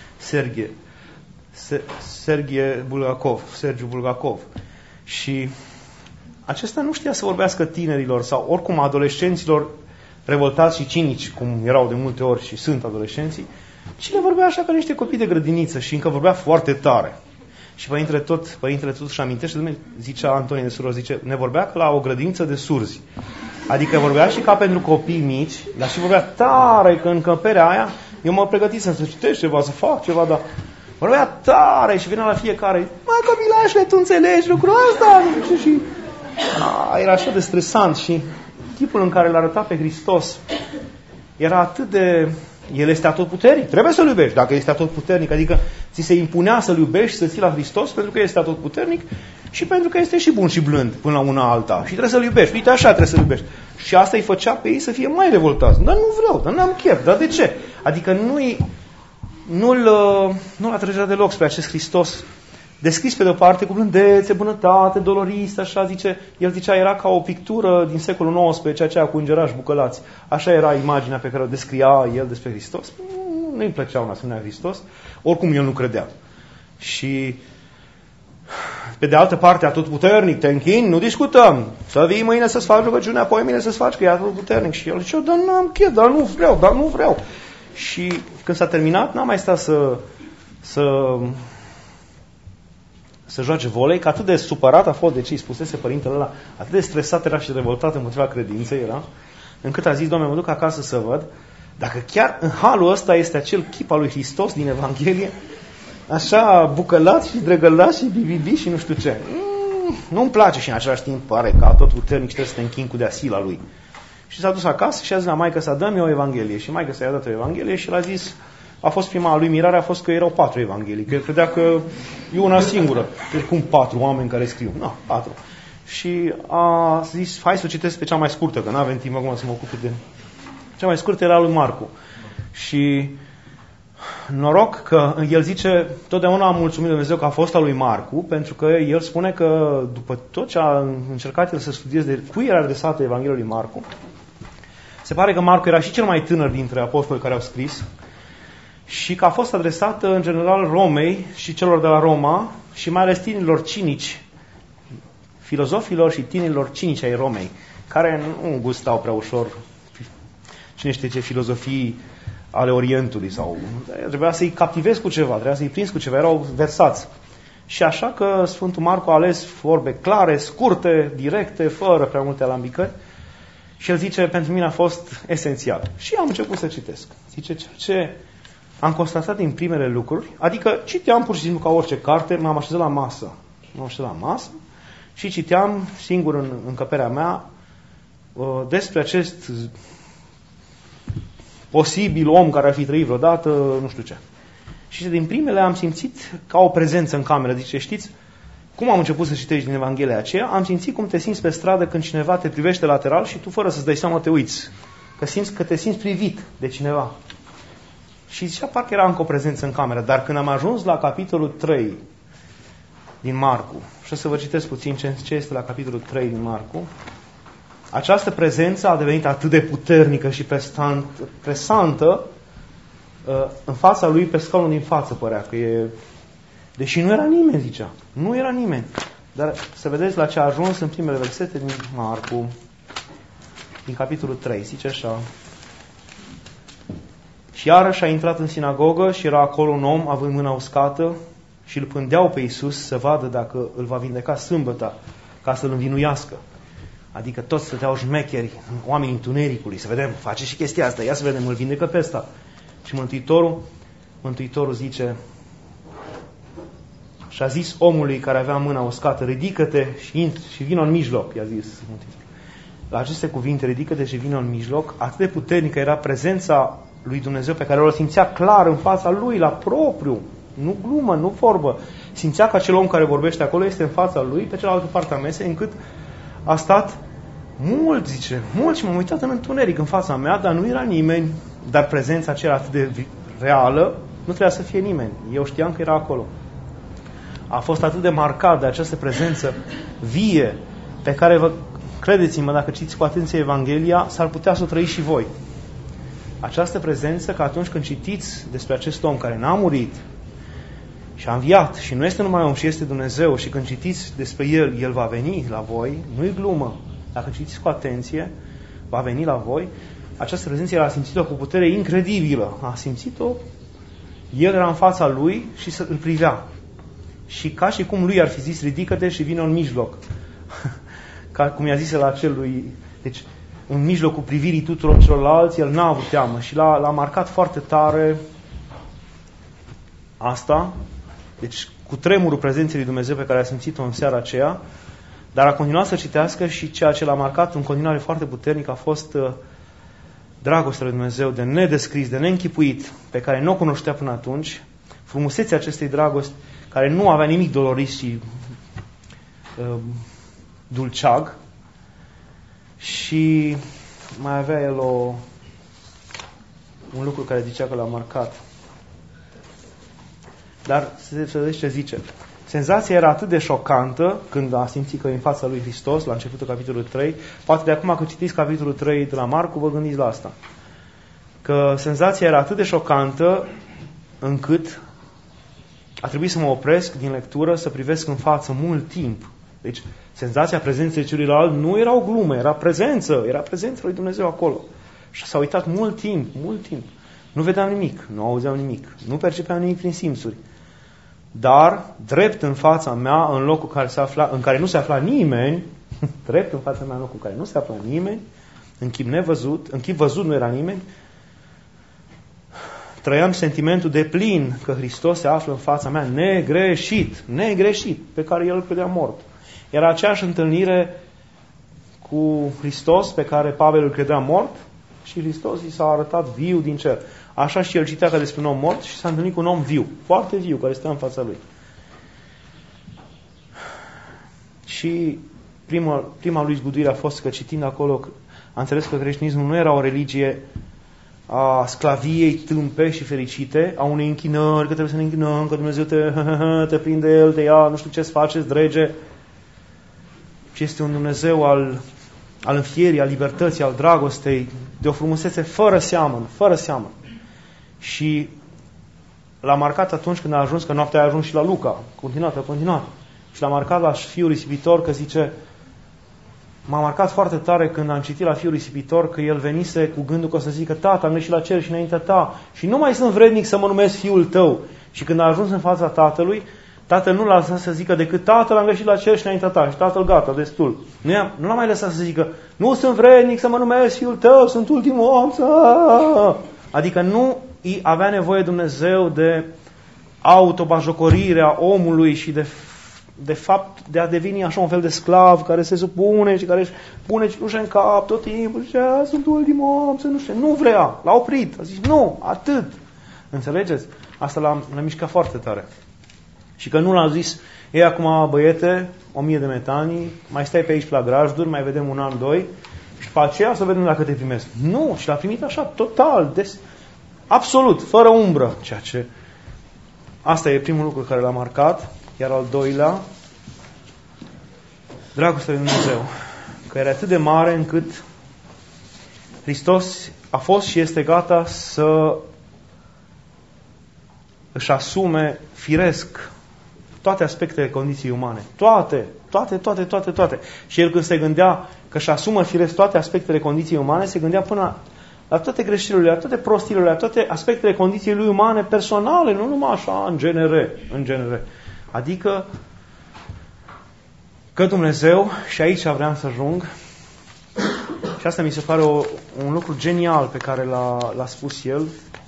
Serghie Bulgakov, Sergiu Bulgakov. Și acesta nu știa să vorbească tinerilor sau oricum adolescenților revoltați și cinici, cum erau de multe ori și sunt adolescenții, ci le vorbea așa ca niște copii de grădiniță și încă vorbea foarte tare. Și părintele tot își amintește, zicea Antonie de Suros, zice, ne vorbea ca la o grădiniță de surzi. Adică vorbea și ca pentru copii mici, dar și vorbea tare, că în încăperea aia, eu mă pregătisem să citești ceva, să fac ceva, dar vorbea tare și venea la fiecare: mă, copilașule, tu înțelegi lucrul ăsta? Și era așa de stresant și tipul în care l-a arătat pe Hristos era atât de... El este atotputernic, trebuie să-L iubești. Dacă este atotputernic, adică ți se impunea să-L iubești, să ții la Hristos, pentru că este atotputernic și pentru că este și bun și blând până la una alta. Și trebuie să-L iubești. Uite, așa trebuie să-L iubești. Și asta îi făcea pe ei să fie mai revoltați. Dar nu vreau, dar n-am chef. Dar de ce? Adică nu-l atrăgea deloc spre acest Hristos descris pe de-o parte cu blândețe, bunătate, dolorist, așa zice. El zicea, era ca o pictură din secolul XIX, aceea cu îngerași bucălați. Așa era imaginea pe care o descria el despre Hristos. Nu-i plăcea un asemenea Hristos. Oricum el nu credea. Și pe de altă parte, atotputernic, te închini, nu discutăm. Să vii mâine să-ți faci rugăciunea, apoi mâine să-ți faci, că e atotputernic. Și el zice, dar n-am chef, dar nu vreau. Și când s-a terminat, n-am mai stat să joace volei, că atât de supărat a fost de ce îi spusese părintele ăla, atât de stresat era și revoltat împotriva credinței era, încât a zis, Doamne, mă duc acasă să văd dacă chiar în halul ăsta este acel chip al lui Hristos din Evanghelie, așa bucălat și drăgălat și bibibi și nu știu ce. Nu-mi place și în același timp pare că tot puternic trebuie să te închin cu deasila lui. Și s-a dus acasă și a zis la maică să dă-mi o Evanghelie. Și maică s-a dat o Evanghelie și l-a zis, a fost prima lui mirare, a fost că erau 4 Evanghelii, că el credea că e una singură. Deci cum 4 oameni care scriu? 4. Și a zis, hai să o citesc pe cea mai scurtă, că n-avem timp acum să mă ocup de... Cea mai scurtă era lui Marcu. Și noroc că el zice, totdeauna am mulțumit de Dumnezeu că a fost al lui Marcu, pentru că el spune că după tot ce a încercat el să studieze de cui era adresată Evanghelia lui Marcu, se pare că Marcu era și cel mai tânăr dintre apostoli care au scris și că a fost adresată în general Romei și celor de la Roma și mai ales tinerilor cinici, filozofilor și tinerilor cinici ai Romei, care nu gustau prea ușor cine știe ce filozofii ale Orientului sau trebuia să-i captivezi cu ceva, trebuia să-i prinzi cu ceva, erau versați. Și așa că Sfântul Marcu a ales vorbe clare, scurte, directe, fără prea multe alambicări și el zice, pentru mine a fost esențial. Și am început să citesc. Zice, ce am constatat din primele lucruri, adică citeam pur și simplu ca orice carte, m-am așezat la masă și citeam singur în încăperea mea despre acest posibil om care ar fi trăit vreodată, nu știu ce. Și din primele am simțit ca o prezență în cameră. Zice, știți, cum am început să citești din Evanghelia aceea, am simțit cum te simți pe stradă când cineva te privește lateral și tu, fără să-ți dai seama, te uiți. Că te simți privit de cineva. Și zicea, parcă era încă o prezență în cameră. Dar când am ajuns la capitolul 3 din Marcu, și o să vă citesc puțin ce este la capitolul 3 din Marcu, această prezență a devenit atât de puternică și presantă în fața lui, pe scaunul din față părea că e... Deși nu era nimeni, zicea. Nu era nimeni. Dar să vedeți la ce a ajuns în primele versete din Marcu, din capitolul 3. Zice așa. Și iarăși a intrat în sinagogă și era acolo un om având mâna uscată și îl pândeau pe Iisus să vadă dacă îl va vindeca sâmbăta, ca să-l învinuiască. Adică toți stăteau șmecheri, oamenii întunericului, să vedem, face și chestia asta, ia să vedem, îl vindecă pe ăsta. Și Mântuitorul zice, și a zis omului care avea mâna uscată, ridică-te și vină în mijloc, i-a zis Mântuitorul. La aceste cuvinte, ridică-te și vină în mijloc, atât de puternică era prezența lui Dumnezeu pe care o simțea clar în fața lui, la propriu, nu glumă, nu vorbă. Simțea că acel om care vorbește acolo este în fața lui, pe cealaltă parte a mesei, încât a stat mult, zice, mult și m-am uitat în întuneric în fața mea, dar nu era nimeni, dar prezența aceea atât de reală, nu trebuia să fie nimeni. Eu știam că era acolo. A fost atât de marcat de această prezență vie, pe care, credeți-mă, dacă citiți cu atenție Evanghelia, s-ar putea să o trăiți și voi. Această prezență, că atunci când citiți despre acest om care n-a murit și a înviat și nu este numai om, și este Dumnezeu, și când citiți despre El va veni la voi, nu-i glumă. Dacă citiți cu atenție, va veni la voi. Această prezență el a simțit-o cu putere incredibilă. A simțit-o, el era în fața lui și îl privea. Și ca și cum lui ar fi zis, ridică-te și vină în mijloc. Ca cum i-a zis la acelui... Deci, în mijlocul privirii tuturor celorlalți, el n-a avut teamă și l-a marcat foarte tare asta. Deci, cu tremurul prezenței lui Dumnezeu pe care a simțit-o în seara aceea, dar a continuat să citească și ceea ce l-a marcat în continuare foarte puternic a fost dragostea lui Dumnezeu de nedescris, de neînchipuit, pe care nu o cunoștea până atunci, frumusețea acestei dragosti, care nu avea nimic doloris și dulceag, și mai avea el un lucru care zicea că l-a marcat. Dar să vedeți ce zice. Senzația era atât de șocantă când a simțit că e în fața lui Hristos, la începutul capitolului 3, poate de acum când citiți capitolul 3 de la Marcu, vă gândiți la asta. Că senzația era atât de șocantă încât a trebuit să mă opresc din lectură, să privesc în față mult timp. Deci, senzația prezenței celuilalt nu era o glumă, era prezența lui Dumnezeu acolo. Și s-a uitat mult timp. Nu vedeam nimic, nu auzeam nimic, nu percepeam nimic prin simțuri. Dar, drept în fața mea, în locul în care nu se afla nimeni, drept în fața mea, în locul în care nu se afla nimeni, în chip văzut nu era nimeni, trăiam sentimentul de plin că Hristos se află în fața mea negreșit, pe care El îl credea mort. Era aceeași întâlnire cu Hristos pe care Pavel îl credea mort și Hristos i s-a arătat viu din cer. Așa și el citea ca despre un om mort și s-a întâlnit cu un om viu, foarte viu, care stă în fața lui. Și prima lui zguduire a fost că citind acolo a înțeles că creștinismul nu era o religie a sclaviei tâmpe și fericite, a unei închinări, că trebuie să ne închinăm, că Dumnezeu te prinde El, te ia, nu știu ce să faci, îți drege. Și este un Dumnezeu al înfierii, al libertății, al dragostei, de o frumusețe fără seamăn. Și l-a marcat atunci când a ajuns, că noaptea a ajuns și la Luca, continuat. Și l-a marcat la fiul risipitor, că zice, m-a marcat foarte tare când am citit la fiul risipitor că el venise cu gândul că o să zică, Tată, am ieșit la cer și înaintea ta și nu mai sunt vrednic să mă numesc fiul tău. Și când a ajuns în fața tatălui, tatăl nu l-a lăsat să zică decât, Tatăl, am ieșit la cer și înaintea ta. Și tatăl, gata, destul. Nu l-a mai lăsat să zică, nu sunt vrednic să mă numesc fiul tău, sunt ultimul om. Adică nu avea nevoie Dumnezeu de autobajocorirea omului și de de fapt, de a deveni așa un fel de sclav care se supune și care își pune ciușe în cap tot timpul și sunt ultimul om, să nu știu. Nu vrea, l-a oprit, a zis, nu, atât. Înțelegeți? Asta l-a mișcat foarte tare. Și că nu l-a zis, ei acum băiete, 1000 de metanii, mai stai pe aici la grajduri, mai vedem un an, 2, și pe aceea să vedem dacă te primesc. Nu, și l-a primit așa, total, absolut, fără umbră, ceea ce... Asta e primul lucru care l-a marcat, iar al doilea, dragostea lui Dumnezeu, că era atât de mare încât Hristos a fost și este gata să își asume firesc toate aspectele condiției umane. Toate. Și el când se gândea că își asumă firesc toate aspectele condiției umane, se gândea până la toate greșelile, la toate prostiile, la toate aspectele condiției lui umane personale, nu numai așa, în genere. Adică că Dumnezeu, și aici vreau să ajung, și asta mi se pare un lucru genial pe care l-a spus el,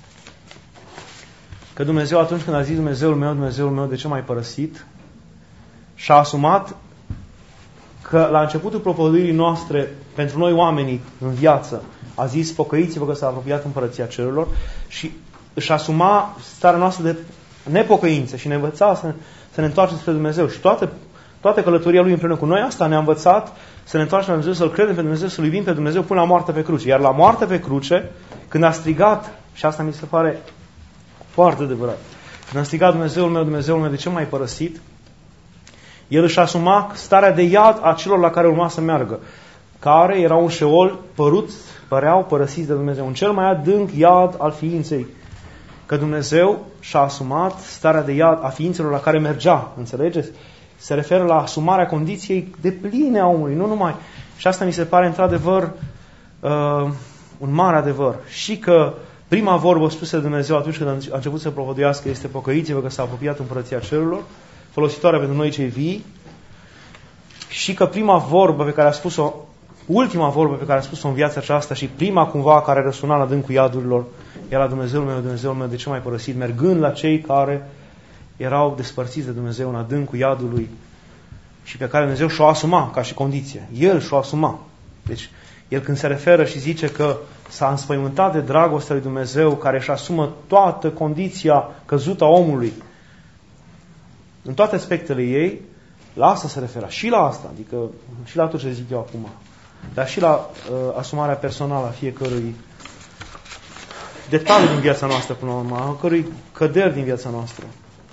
că Dumnezeu, atunci când a zis Dumnezeul meu, de ce m-ai părăsit? Și-a asumat că la începutul propovăduirii noastre, pentru noi oamenii în viață, a zis, pocăiți-vă că s-a apropiat împărăția cerurilor, și își asuma starea noastră de nepocăință și ne învăța să ne întoarcem spre Dumnezeu. Și toată călătoria Lui împreună cu noi, asta ne-a învățat să ne întoarcem la Dumnezeu, să-L credem pe Dumnezeu, să-L iubim pe Dumnezeu până la moarte pe cruce. Iar la moarte pe cruce, când a strigat, și asta mi se pare foarte adevărat, când a strigat Dumnezeul meu, de ce m-ai părăsit? El își asuma starea de iad a celor la care urma să meargă, care erau un șeol, păreau părăsiți de Dumnezeu, un cel mai adânc iad al ființei. Că Dumnezeu și-a asumat starea de iad a ființelor la care mergea, înțelegeți? Se referă la asumarea condiției de pline a omului, nu numai. Și asta mi se pare într-adevăr un mare adevăr. Și că prima vorbă spusă de Dumnezeu atunci când a început să propovăduiască este pocăiți-vă că s-a apropiat împărăția cerurilor, folositoare pentru noi cei vii, și că prima vorbă pe care a spus-o, ultima vorbă pe care a spus-o în viața aceasta și prima cumva care răsuna la adâncul iadurilor, era Dumnezeul meu, de ce m-ai părăsit? Mergând la cei care erau despărțiți de Dumnezeu în adâncul iadului și pe care Dumnezeu și-o asuma ca și condiție. El și-o asuma. Deci, el când se referă și zice că s-a înspăimântat de dragostea lui Dumnezeu care își asumă toată condiția căzută a omului în toate aspectele ei, la asta se referă. Și la asta, adică și la tot ce zic eu acum. Dar și la asumarea personală a fiecărui detaliu din viața noastră până la urmă, a cărui căderi din viața noastră.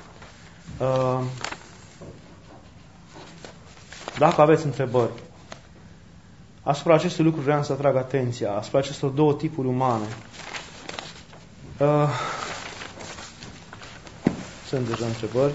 Dacă aveți întrebări asupra acestui lucru, vreau să atrag atenția asupra acestor două tipuri umane. Sunt deja întrebări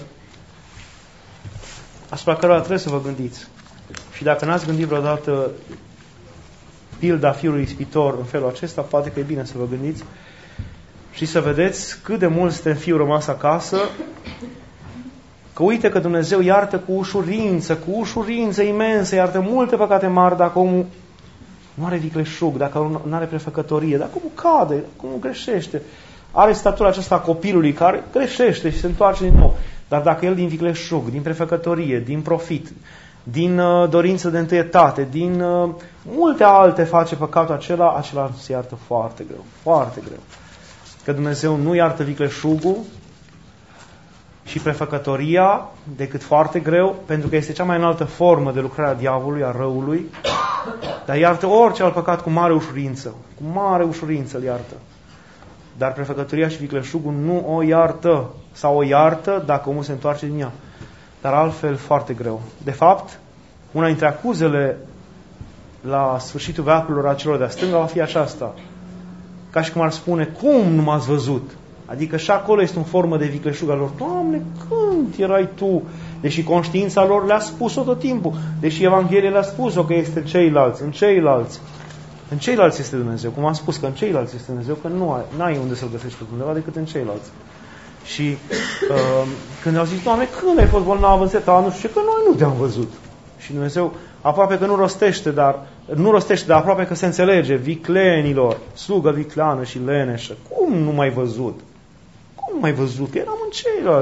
asupra cărora trebuie să vă gândiți. Și dacă n-ați gândit vreodată pilda fiului ispitor în felul acesta, poate că e bine să vă gândiți și să vedeți cât de mult suntem fiul rămas acasă, că uite că Dumnezeu iartă cu ușurință imensă, iartă multe păcate mari dacă omul nu are vicleșug, dacă nu are prefăcătorie, dacă omul cade, dacă omul greșește. Are statura aceasta a copilului care greșește și se întoarce din nou. Dar dacă el din vicleșug, din prefăcătorie, din profit, din dorință de întâietate, din multe alte face păcatul acela se iartă foarte greu, foarte greu. Că Dumnezeu nu iartă vicleșugul și prefăcătoria decât foarte greu, pentru că este cea mai înaltă formă de lucrare a diavolului, a răului, dar iartă orice alt păcat cu mare ușurință îl iartă. Dar prefăcătoria și vicleșugul nu o iartă, sau o iartă dacă omul se întoarce din ea. Dar altfel foarte greu. De fapt, una dintre acuzele la sfârșitul veacurilor a celor de-a stânga va fi aceasta. Ca și cum ar spune, cum nu m-ați văzut? Adică și acolo este o formă de vicleșug al lor. Doamne, când erai Tu? Deși conștiința lor le-a spus-o tot timpul. Deși Evanghelia le-a spus-o că este în ceilalți. În ceilalți este Dumnezeu. Cum am spus că în ceilalți este Dumnezeu, că nu ai unde să-L găsești pe undeva decât în ceilalți. Și când au zis, Doamne, când ai fost bolnav în setal, nu știu ce, că noi nu te-am văzut. Și Dumnezeu aproape că nu rostește, dar aproape că se înțelege, viclenilor, slugă vicleană și leneșă. Cum nu m-ai văzut? Cum m-ai văzut? Că eram în ceilalți.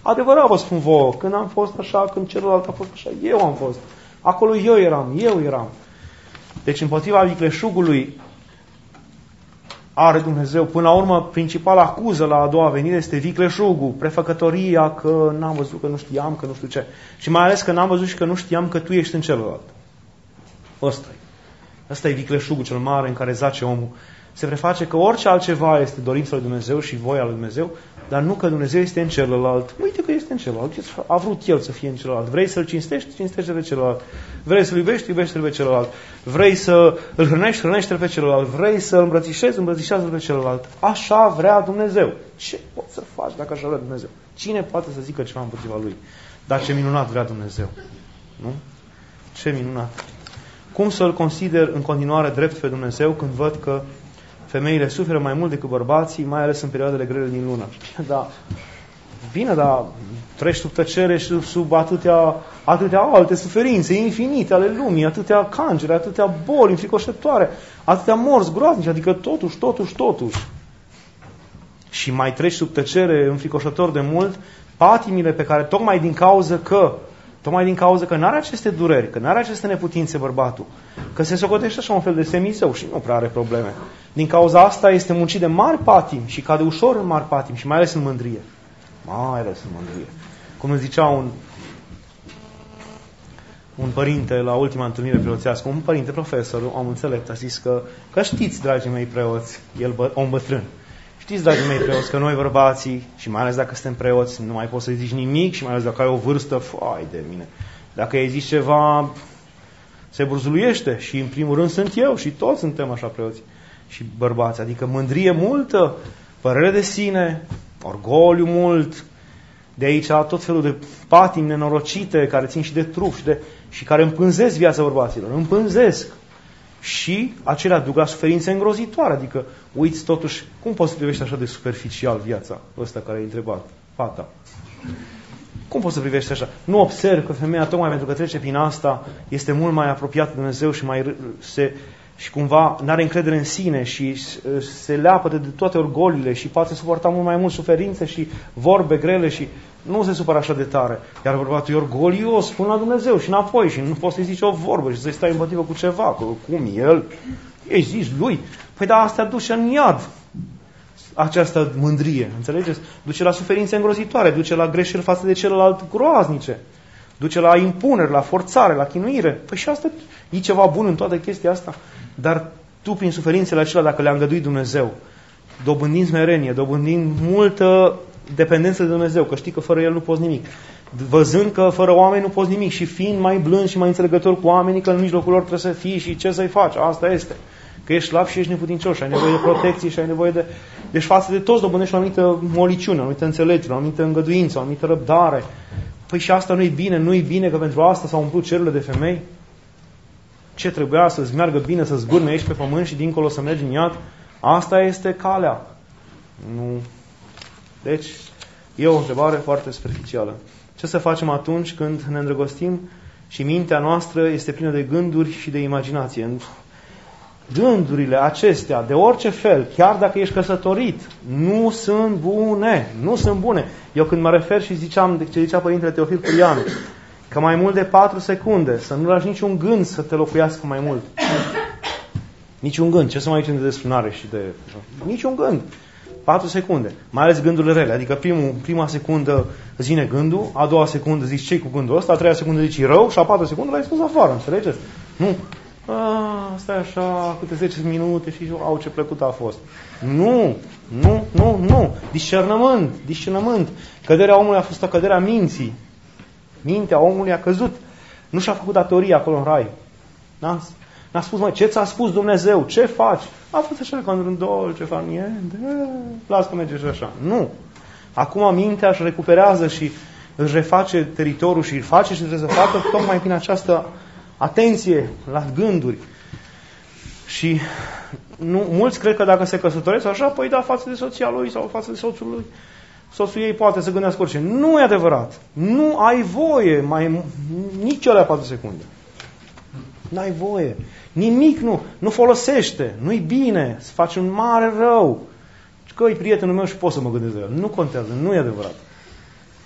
Adevărat vă spun vouă, când am fost așa, când celălalt a fost așa, eu am fost. Acolo eu eram. Deci împotriva vicleșugului are Dumnezeu, până la urmă, principala acuză la a doua venire este vicleșugul, prefăcătoria că n-am văzut, că nu știam, că nu știu ce. Și mai ales că n-am văzut și că nu știam că tu ești în celălalt. Ăsta e vicleșugul cel mare în care zace omul. Se preface că orice altceva este dorința lui Dumnezeu și voia lui Dumnezeu, dar nu că Dumnezeu este în celălalt. Uite că este în celălalt. A vrut El să fie în celălalt. Vrei să-L cinstești? Cinstește pe celălalt. Vrei să-L iubești? Iubește-L pe celălalt. Vrei să îl hrănești? Hrănește-L pe celălalt. Vrei să îl îmbrățișezi? Îmbrățișează-L pe celălalt. Așa vrea Dumnezeu. Ce poți să faci dacă așa vrea Dumnezeu? Cine poate să zică ceva împotriva Lui? Dar ce minunat vrea Dumnezeu. Nu? Ce minunat. Cum să-L consider în continuare drept pe Dumnezeu când văd că femeile suferă mai mult decât bărbații, mai ales în perioadele grele din lună? Bine, dar treci sub tăcere și sub atâtea alte suferințe infinite ale lumii, atâtea cancere, atâtea boli înfricoșătoare, atâtea morți groaznice, adică totuși. Și mai treci sub tăcere înfricoșător de mult patimile pe care tocmai din cauza că n-are aceste dureri, că n-are aceste neputințe bărbatul, că se socotește așa un fel de semisău și nu prea are probleme. Din cauza asta este muncit de mari patim și cade ușor în mari patim și mai ales în mândrie. Cum îmi zicea un părinte la ultima întâlnire preoțească, un părinte profesor, am înțeles, a zis că știți, dragii mei preoți, om bătrân, știți, dragii mei preoți, că noi bărbații, și mai ales dacă suntem preoți, nu mai poți să zici nimic și mai ales dacă ai o vârstă, fai de mine. Dacă ai zis ceva, se burzuluiește și în primul rând sunt eu și toți suntem așa preoți și bărbați. Adică mândrie multă, părere de sine, orgoliu mult, de aici tot felul de patimi nenorocite care țin și de trup și care împânzesc viața bărbaților. Împânzesc. Și acelea duc la suferințe îngrozitoare. Adică, uiți totuși, cum poți să privești așa de superficial viața ăsta care ai întrebat? Fata. Cum poți să privești așa? Nu observ că femeia, tocmai pentru că trece prin asta, este mult mai apropiată de Dumnezeu și cumva n-are încredere în sine și se leapă de toate orgolile și poate suporta mult mai mult suferințe și vorbe grele și nu se supără așa de tare. Iar bărbatul e orgolios, spune la Dumnezeu și înapoi și nu poți să-i zici o vorbă și să-i stai împotrivă cu ceva, cum el, ei zis lui. Păi da, asta duce în iad această mândrie, înțelegeți? Duce la suferințe îngrozitoare, duce la greșeli față de celălalt groaznice, duce la impuneri, la forțare, la chinuire. Păi și asta e ceva bun în toată chestia asta. Dar tu, prin suferințele acelea, dacă le-a îngăduit Dumnezeu, dobândind smerenie, dobândind multă dependență de Dumnezeu, că știi că fără El nu poți nimic, văzând că fără oameni nu poți nimic și fiind mai blând și mai înțelegător cu oamenii, că în mijlocul lor trebuie să fii și ce să-i faci, asta este. Că ești slab și ești neputincios și ai nevoie de protecție și ai nevoie de... Deci față de toți dobândești o anumită moliciune, o anumită înțelegere, o anumită îngăduință, o anumită răbdare. Păi și asta nu-i bine că pentru asta s-au umplut cerurile de femei? Ce trebuia să-ți meargă bine, să zburme aici pe pământ și dincolo să mergi în iad? Asta este calea. Nu. Deci, e o întrebare foarte superficială. Ce să facem atunci când ne îndrăgostim și mintea noastră este plină de gânduri și de imaginație? Gândurile acestea, de orice fel, chiar dacă ești căsătorit, nu sunt bune. Nu sunt bune. Eu când mă refer și ziceam, de ce zicea Părintele Teofil Curianu, că mai mult de 4 secunde, să nu lași niciun gând să te locuiască mai mult. Niciun gând. Ce să mai zicem de desfrânare și de... Niciun gând. 4 secunde. Mai ales gândurile rele. Adică prima secundă îți vine gândul, a doua secundă zici ce-i cu gândul ăsta, a treia secundă zici rău și a patra secundă l-ai spus afară. Înțelegeți? Nu. Stai așa, câte 10 minute și au ce plăcută a fost. Nu. Discernământ. Căderea omului a fost o căderea minții. Mintea omului a căzut. Nu și-a făcut datoria acolo în rai. N-a spus, măi, ce ți-a spus Dumnezeu? Ce faci? A fost așa, când în dolce, fa niente, las că merge și așa. Nu. Acum mintea își recuperează și își reface teritoriul și îl face și trebuie să facă tocmai prin această atenție la gânduri. Și mulți cred că dacă se căsătoresc așa, păi da, față de soția lui sau față de soțul lui, soțul ei poate să gândească orice. Nu e adevărat. Nu ai voie nici alea 4 secunde. N-ai voie. Nimic nu folosește. Nu-i bine. Să faci un mare rău. Că e prietenul meu și pot să mă gândesc de el. Nu contează. Nu e adevărat.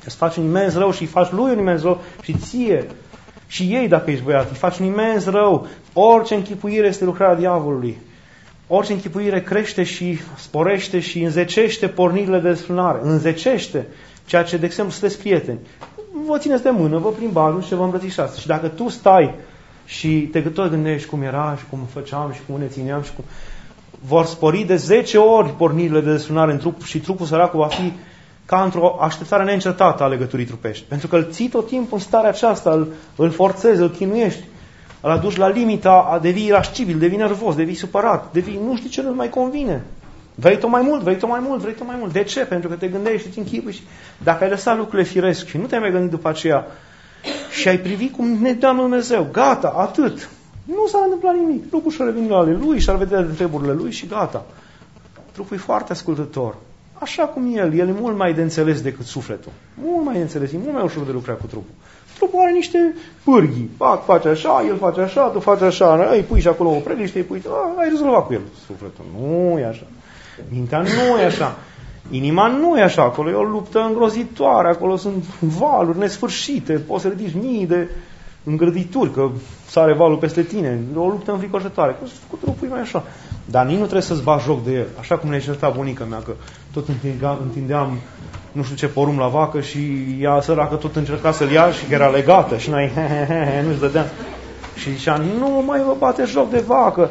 Îți faci un imens rău și îi faci lui un imens rău și ție. Și ei, dacă ești băiat, îi faci un imens rău. Orice închipuire este lucrarea diavolului. Orice închipuire crește și sporește și înzecește pornirile de desfrânare. Înzecește. Ceea ce, de exemplu, sunteți prieteni. Vă țineți de mână, vă plimbați, nu știu ce vă îmbrățișați. Și dacă tu stai și te tot gândești cum era și cum făceam și cum ne țineam și cum... vor spori de 10 ori pornirile de desfrânare în trup și trupul săracul va fi ca într-o așteptare neîncetată a legăturii trupești. Pentru că îl ții tot timpul în starea aceasta, îl forțezi, îl chinuiești, îl aduci la limita, devii irascibil, devii nervos, devii supărat, nu știi ce nu mai convine. Vrei tot mai mult, vrei tot mai mult, vrei tot mai mult. De ce? Pentru că te gândești, îți închipui și dacă ai lăsat lucrurile firesc și nu te-ai mai gândit după aceea și ai privit cum ne dă Dumnezeu, gata, atât. Nu s-a întâmplat nimic. Trupul și-ar reveni la ale lui și-ar vedea de treburile lui și gata. Trupul e foarte ascultător. Așa cum el e mult mai de înțeles decât sufletul. Mult mai de înțeles, e mult mai ușor de lucrat cu trupul. Trupul are niște pârghii. Face așa, el face așa, tu faci așa, îi pui și acolo o preliște, îi pui, ai rezolvat cu el. Sufletul nu e așa. Mintea nu e așa. Inima nu e așa. Acolo e o luptă îngrozitoare, acolo sunt valuri nesfârșite, poți să ridici mii de îngrădituri, că sare valul peste tine, o luptă înfricoșătoare. Cu trupul e mai așa. Dar nici nu trebuie să-ți bagi joc de el. Așa cum ne-a certat bunica mea, că tot întindeam nu știu ce porumb la vacă și ea săracă tot încerca să-l ia și că era legată și noi nu-și dădeam. Și zicea, nu mai vă bate joc de vacă.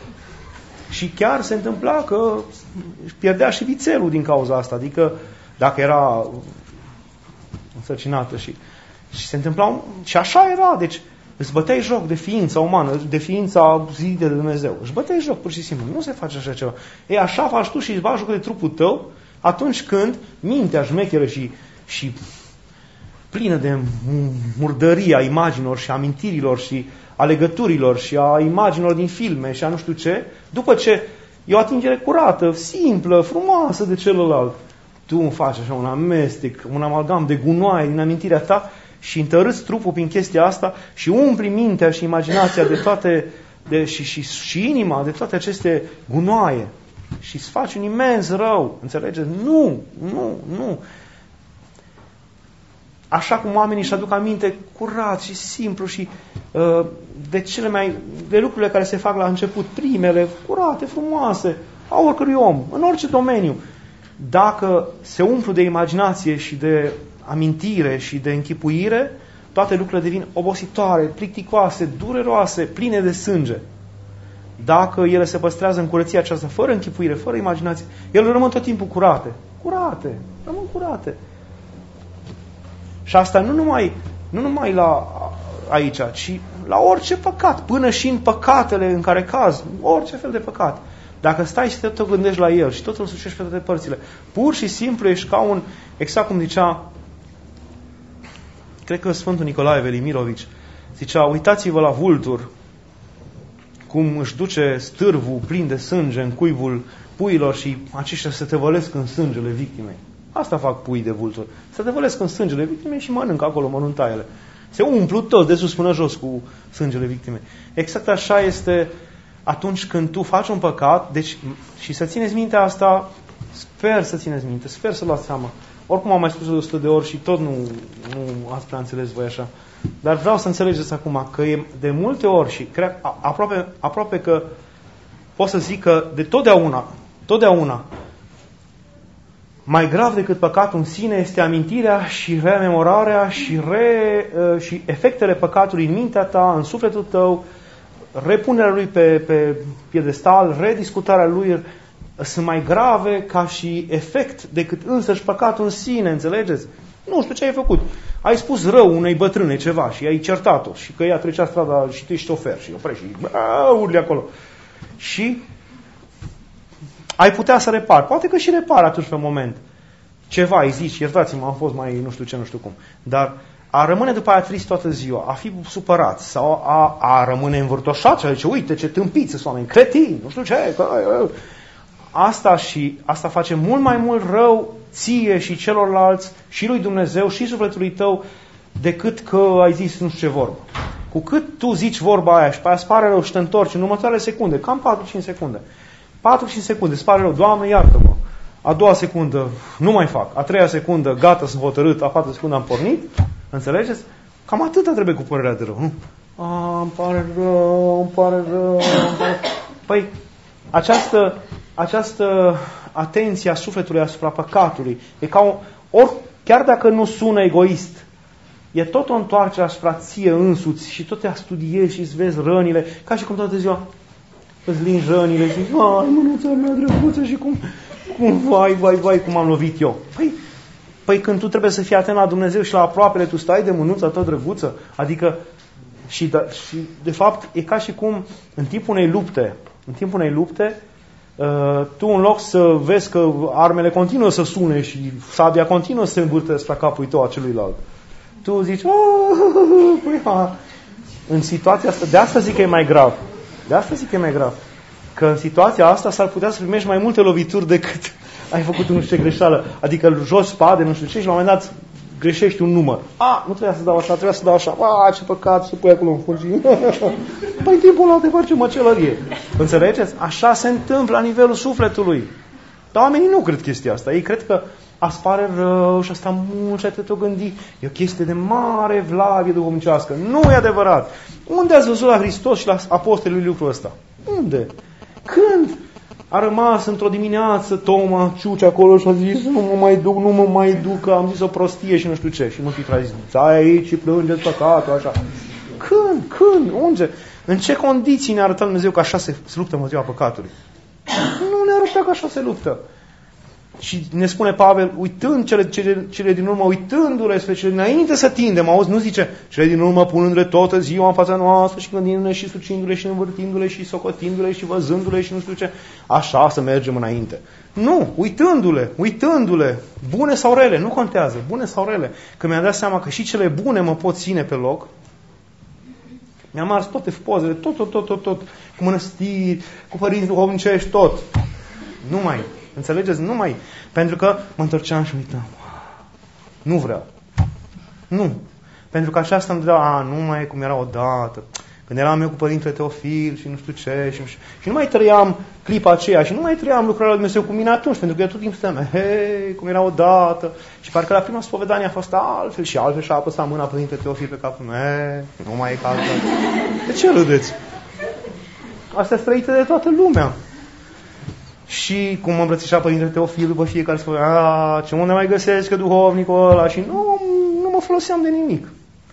Și chiar se întâmpla că își pierdea și vițelul din cauza asta. Adică dacă era însărcinată și se întâmpla, și așa era, deci îți băteai joc de ființa umană, de ființa zidită de Dumnezeu. Își băteai joc, pur și simplu. Nu se face așa ceva. Ei, așa faci tu și îți bagi joc de trupul tău atunci când mintea șmecheră și plină de murdăria imaginilor și amintirilor și a legăturilor și a imaginilor din filme și a nu știu ce, după ce e o atingere curată, simplă, frumoasă de celălalt, tu îmi faci așa un amestec, un amalgam de gunoaie din amintirea ta și întărâți trupul prin chestia asta și umpli mintea și imaginația de toate, și inima de toate aceste gunoaie și îți faci un imens rău. Înțelegeți? Nu. Așa cum oamenii își aduc aminte curat și simplu și de lucrurile care se fac la început, primele, curate, frumoase, a oricărui om, în orice domeniu. Dacă se umplu de imaginație și de amintire și de închipuire, toate lucrurile devin obositoare, plicticoase, dureroase, pline de sânge. Dacă ele se păstrează în curăția aceasta, fără închipuire, fără imaginație, ele rămân tot timpul curate. Rămân curate. Și asta nu numai la aici, ci la orice păcat, până și în păcatele în care caz, orice fel de păcat. Dacă stai și te tot gândești la el și tot îl sucești pe toate părțile, pur și simplu ești ca un, exact cum zicea, cred că Sfântul Nicolae Velimirovici, zicea, uitați-vă la vultur, cum își duce stârvul plin de sânge în cuibul puilor și aceștia se tăvălesc în sângele victimei. Asta fac puii de vulturi. Se tăvălesc în sângele victimei și mănâncă acolo mănuntaiele. Se umplu toți de sus până jos cu sângele victimei. Exact așa este atunci când tu faci un păcat, deci, și să țineți mintea asta, sper să țineți minte, sper să luați seama. Oricum am mai spus de 100 de ori și tot nu ați prea înțeles voi așa. Dar vreau să înțelegeți acum că e de multe ori și cred, aproape că pot să zic că de totdeauna mai grav decât păcatul în sine este amintirea și rememorarea și efectele păcatului în mintea ta, în sufletul tău, repunerea lui pe piedestal, rediscutarea lui sunt mai grave ca și efect decât însăși păcatul în sine, înțelegeți? Nu știu ce ai făcut. Ai spus rău unei bătrâne ceva și ai certat-o și că ea trecea strada și tu ești șofer și oprești și urli acolo. Și ai putea să repari. Poate că și repari atunci pe moment. Ceva îi zici, iertați-mă, am fost mai nu știu cum. Dar a rămâne după aia trist toată ziua, a fi supărat sau a rămâne învârtoșat și a zice, uite ce tâmpiți sunt oameni, cretini, nu știu ce. Asta face mult mai mult rău ție și celorlalți și lui Dumnezeu și sufletului tău decât că ai zis nu știu ce vorbă. Cu cât tu zici vorba aia și pe aia îți pare rău și te întorci în următoarele secunde, cam 4-5 secunde. 4-5 secunde, îți pare rău, Doamne iartă-mă. a doua secundă nu mai fac, a treia secundă gata, sunt hotărât, a patra secundă am pornit, înțelegeți? Cam atâta trebuie cu părerea de rău, nu? Îmi pare rău. Păi, această atenție a sufletului asupra păcatului e ca chiar dacă nu sună egoist, e tot o întoarcere asupra ție însuți și tot te studiezi și îți vezi rănile, ca și cum toată ziua îți lingi rănile și zici, ai, mânuța mea drăguță și cum vai, cum am lovit eu. Păi când tu trebuie să fii atent la Dumnezeu și la aproapele, tu stai de mânuța ta drăguță, adică și de fapt e ca și cum în timpul unei lupte, tu în loc să vezi că armele continuă să sune și sabia continuă să se învârte spre capul tău a celuilalt, tu zici, în situația asta, de asta zic că e mai grav. Că în situația asta s-ar putea să primești mai multe lovituri decât ai făcut nu știu ce greșeală. Adică joci spade, nu știu ce, și la un moment dat greșești un număr. Nu trebuia să dau așa, trebuia să dau așa. Ce păcat, să pui acolo în fund. Păi în timpul ăla te face măcelărie. Înțelegeți? Așa se întâmplă la nivelul sufletului. Dar oamenii nu cred chestia asta. Ei cred că ați pare rău și asta mult și atât o gândi. E o chestie de mare evlavie duhovnicească. Nu e adevărat. Unde ați văzut la Hristos și la apostolii lucrul ăsta? Unde? Când a rămas într-o dimineață Toma ciuce acolo și a zis, nu mă mai duc, că am zis o prostie și nu știu ce. Și Mântuitorul a zis, stai aici și plângeți păcatul, așa. Când? Unde? În ce condiții ne arătă Dumnezeu că așa se luptă împotriva păcatului? Nu ne arăta că așa se luptă. Și ne spune Pavel, uitând cele din urmă, uitându-le spre cele dinainte să tindem, auzi, nu zice, cele din urmă punându-le toată ziua în fața noastră și gândindu-le și sucindu-le și învârtindu-le și socotindu-le și văzându-le și nu știu ce, așa să mergem înainte. Nu, uitându-le, bune sau rele, nu contează, bune sau rele, că mi-am dat seama că și cele bune mă pot ține pe loc. Mi-am ars toate pozele, tot, cu mănăstiri, cu părinți duhovnicești, tot. Înțelegeți? Pentru că mă întorceam și uitam. Nu vreau. Nu. Pentru că așa stăm nu mai e cum era odată. Când eram eu cu Părintele Teofil și nu știu ce. Și nu mai trăiam clipa aceea și nu mai trăiam lucrarea lui Dumnezeu cu mine atunci. Pentru că eu tot timpul stăteam, cum era odată. Și parcă la prima spovedanie a fost altfel și a apăsat mâna Părintele Teofil pe capul meu. Nu mai e ca altfel. De ce râdeți? Astea sunt trăite de toată lumea. Și cum mă îmbrățișa Părintele Teofil după fiecare spune, ce unde mai găsesc că duhovnicul ăla? Și nu mă foloseam de nimic.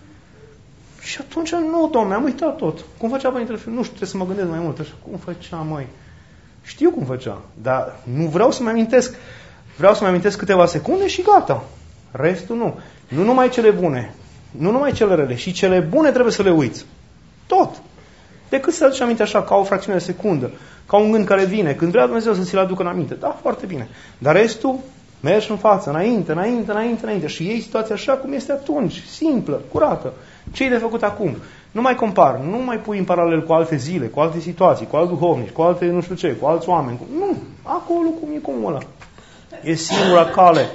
Și atunci, nu, Doamne, am uitat tot. Cum făcea Părintele Teofil? Nu știu, trebuie să mă gândesc mai mult. Așa, cum făcea, măi? Știu cum făcea, dar nu vreau să-mi amintesc. Vreau să-mi amintesc câteva secunde și gata. Restul nu. Nu numai cele bune, nu numai cele rele. Și cele bune trebuie să le uiți. Tot. Decât să aduci aminte așa, ca o fracțiune de secundă. Ca un gând care vine, când vrea Dumnezeu să ți-l aducă în aminte. Da, foarte bine. Dar restul, mergi în față, înainte. Și iei situația așa cum este atunci, simplă, curată. Ce-i de făcut acum? Nu mai compar, nu mai pui în paralel cu alte zile, cu alte situații, cu alți duhovnici, cu alte nu știu ce, cu alți oameni. Nu, acolo cum e cum ăla. E singura cale.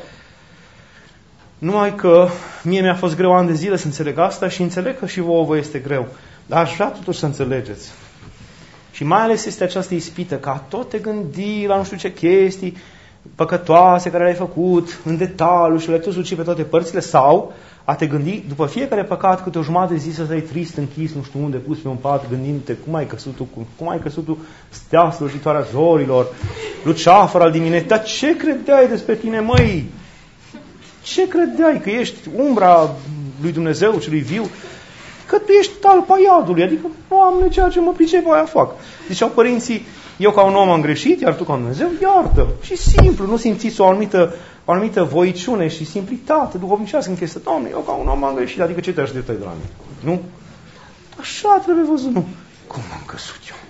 Numai că mie mi-a fost greu ani de zile să înțeleg asta și înțeleg că și vouă vă este greu. Dar aș vrea totuși să înțelegeți. Și mai ales este această ispită, ca tot te gândi la nu știu ce chestii păcătoase care le-ai făcut, în detaliu și le-ai tot suci pe toate părțile, sau a te gândi după fiecare păcat câte o jumătate de zi să stai trist, închis, nu știu unde, pus pe un pat, gândindu-te cum ai căsut tu stea slujitoarea zorilor, luceafăr al dimineții. Dar ce credeai despre tine, măi? Ce credeai? Că ești umbra lui Dumnezeu, celui viu? Că tu ești talpa iadului, adică, Doamne, ceea ce mă pricep, aia fac. Ziceau părinții, eu ca un om am greșit, iar tu ca Dumnezeu, iartă. Și simplu, nu simțiți o anumită voiciune și simplitate duhovnicească în chestia, Doamne, eu ca un om am greșit, adică ce te așteptai de la mine? Nu? Așa trebuie văzut, nu? Cum am căzut eu?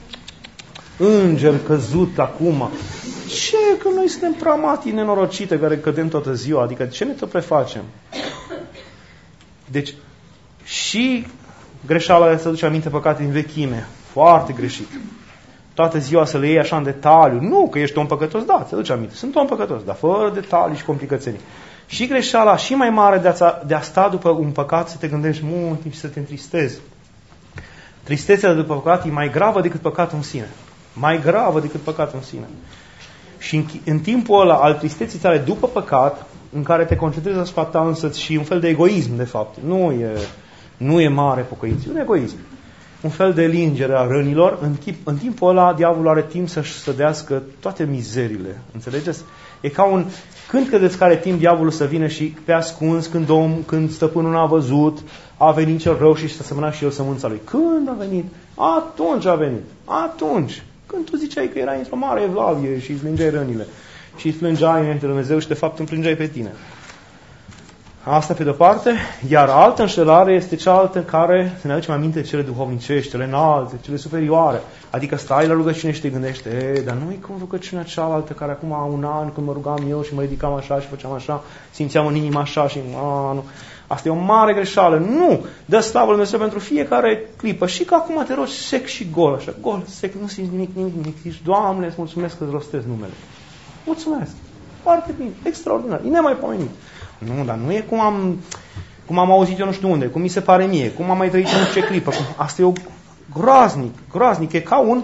Înger căzut acum. Ce? Că noi suntem pramatii nenorocite care cădem toată ziua, adică ce ne tot prefacem? Deci, și greșeala să duce aminte păcate din vechime. Foarte greșit. Toată ziua să le iei așa în detaliu. Nu, că ești om păcătos, da, ți aduce aminte. Sunt om păcătos, dar fără detalii și complicățenii. Și greșeala și mai mare de a sta după un păcat, să te gândești mult timp și să te întristezi. Tristețea după păcat e mai gravă decât păcatul în sine. Mai gravă decât păcatul în sine. Și în timpul ăla al tristeții tale după păcat, în care te concentrezi asupra ta însăți și un fel de egoism, de fapt, nu e mare pocăință, e un egoism. Un fel de lingere a rănilor, în timpul ăla diavolul are timp să-și sădească toate mizerile. Înțelegeți? E ca când credeți că are timp diavolul să vină și pe ascuns, când stăpânul n-a văzut, a venit cel rău și să semăna și el sămânța lui. Când a venit? Atunci a venit. Atunci. Când tu ziceai că erai într-o mare evlavie și îți lingeai rănile și îți plângeai înainte de Dumnezeu și de fapt îmi plângeai pe tine. Asta pe de-o parte, iar altă înșelare este cealaltă care, să ne aducem aminte, cele duhovnicești, cele înalte, cele superioare. Adică stai la rugăciune și te gândești, dar nu e cum rugăciunea cealaltă care acum un an când mă rugam eu și mă ridicam așa și făceam așa, simțeam în inimă așa și nu. Asta e o mare greșeală. Nu! Dă slavă lui Dumnezeu pentru fiecare clipă. Și că acum te rogi sec și gol, așa, gol, sec, nu simți nimic. Zici, Doamne, îți mulțumesc că îți rostez numele. Mulțumesc! Foarte bine, extraordinar, e nemaipomenit. Nu, dar nu e cum am auzit eu nu știu unde, cum mi se pare mie, cum am mai trăit în ce clipă. Asta e groaznic, e ca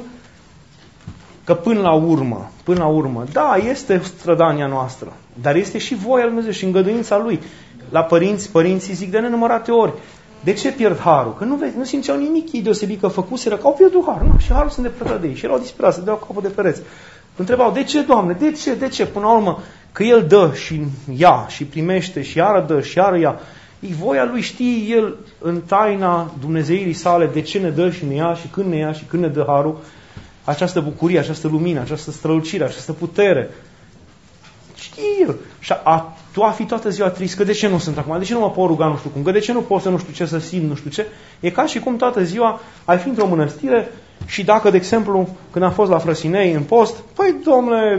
că până la urmă, da, este strădania noastră, dar este și voia lui Dumnezeu și îngăduința Lui. La părinții zic de nenumărate ori, de ce pierd harul? Că nu simțeau nimic ei deosebit că făcuseră, că au pierdut harul. Nu, și harul se îndepărtă de ei și erau disperați, se deau capul de pereți. Întrebau, de ce, Doamne, de ce? Până la urmă, că El dă și ia și primește și iară dă și iară ia. E voia Lui, știe El în taina Dumnezeirii sale de ce ne dă și ne ia și când ne dă harul, această bucurie, această lumină, această strălucire, această putere. Știe El. Și tu a fi toată ziua trist, că de ce nu sunt acum, de ce nu mă pot ruga nu știu cum, că de ce nu pot să nu știu ce să simt, nu știu ce. E ca și cum toată ziua ai fi într-o mănăstire și dacă, de exemplu, când am fost la Frăsinei în post, păi, domnule,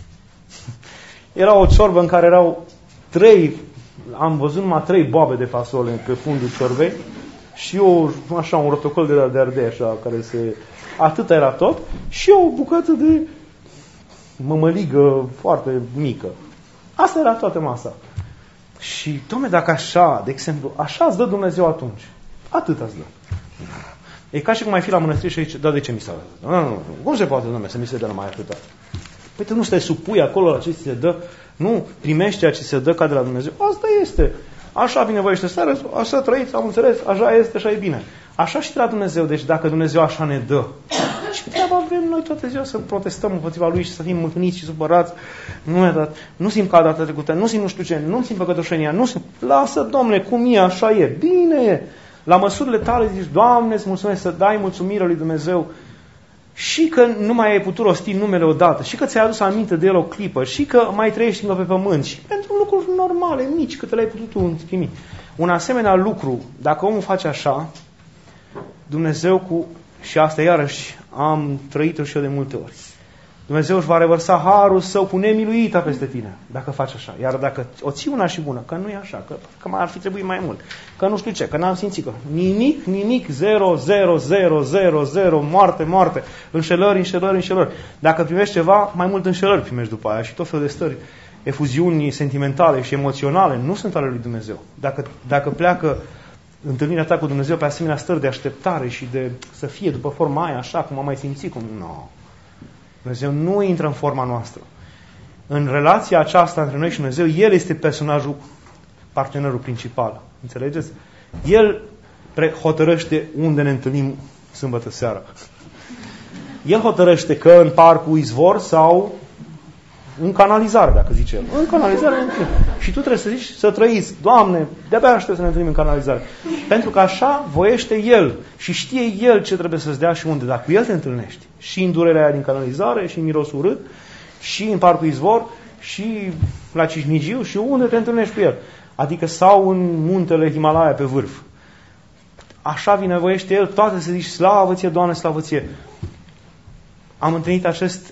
era o ciorbă în care erau am văzut numai 3 boabe de fasole pe fundul ciorbei și un rotocol de ardei, așa, atâta era tot, și o bucată de mămăligă foarte mică. Asta era toată masa. Și, dom'le, dacă așa, de exemplu, așa îți dă Dumnezeu atunci, atât îți dă. E ca și cum ai fi la mănăstire și zice, de ce mi s-a dat? Nu, cum se poate, dom'le, să mi se dă numai atâta? Păi tu nu te supui acolo la ce ți se dă, nu primești ceea ce se dă ca de la Dumnezeu. Asta este. Așa binevoiește seara, așa trăiți, am înțeles, așa este, așa e bine. Așa și de la Dumnezeu, deci dacă Dumnezeu așa ne dă, și treaba vrem noi toate ziua să protestăm împotriva Lui și să fim mâhniți și supărați. Nu mi-a dat, nu simt ca data trecută, nu simt nu știu ce, nu simt păcătoșenia, nu simt. Lasă, Dom'le, cum e, așa e, bine e. La măsurile tale zici, Doamne, îți mulțumesc să dai mulțumire lui Dumnezeu și că nu mai ai putut rosti numele odată, și că ți-ai adus aminte de el o clipă, și că mai trăiești încă pe pământ, și pentru lucruri normale, mici, cât le-ai putut tu primi. Un asemenea lucru, dacă omul face așa, Dumnezeu și asta iarăși am trăit-o și eu de multe ori, Dumnezeu își va revărsa harul Său cu nemiluita peste tine, dacă faci așa. Iar dacă o ții una și bună, că nu e așa, că mai ar fi trebuit mai mult, că nu știu ce, că n-am simțit, că nimic, 0, 0, 0, 0, 0, moarte, înșelări. Dacă primești ceva, mai mult înșelări primești după aia și tot felul de stări, efuziuni sentimentale și emoționale, nu sunt ale lui Dumnezeu. Dacă pleacă întâlnirea ta cu Dumnezeu pe asemenea stări de așteptare și de să fie după forma aia, așa cum am mai simțit, Dumnezeu nu intră în forma noastră. În relația aceasta între noi și Dumnezeu, El este partenerul principal. Înțelegeți? El hotărăște unde ne întâlnim sâmbătă seara. El hotărăște că în parcul Izvor sau în canalizare, dacă zice el. În canalizare ne întâlnim. Și tu trebuie să zici, să trăiți, Doamne, de-abia aștept să ne întâlnim în canalizare. Pentru că așa voiește El și știe El ce trebuie să-ți dea și unde. Dacă cu El te întâlnești, și în durerea aia din canalizare, și în mirosul urât, și în parcul Izvor, și la Cismigiu, și unde te întâlnești cu El. Adică sau în muntele Himalaya pe vârf. Așa binevoiește El, toate să zici, slavă ție, Doamne, slavă ție. Am întâlnit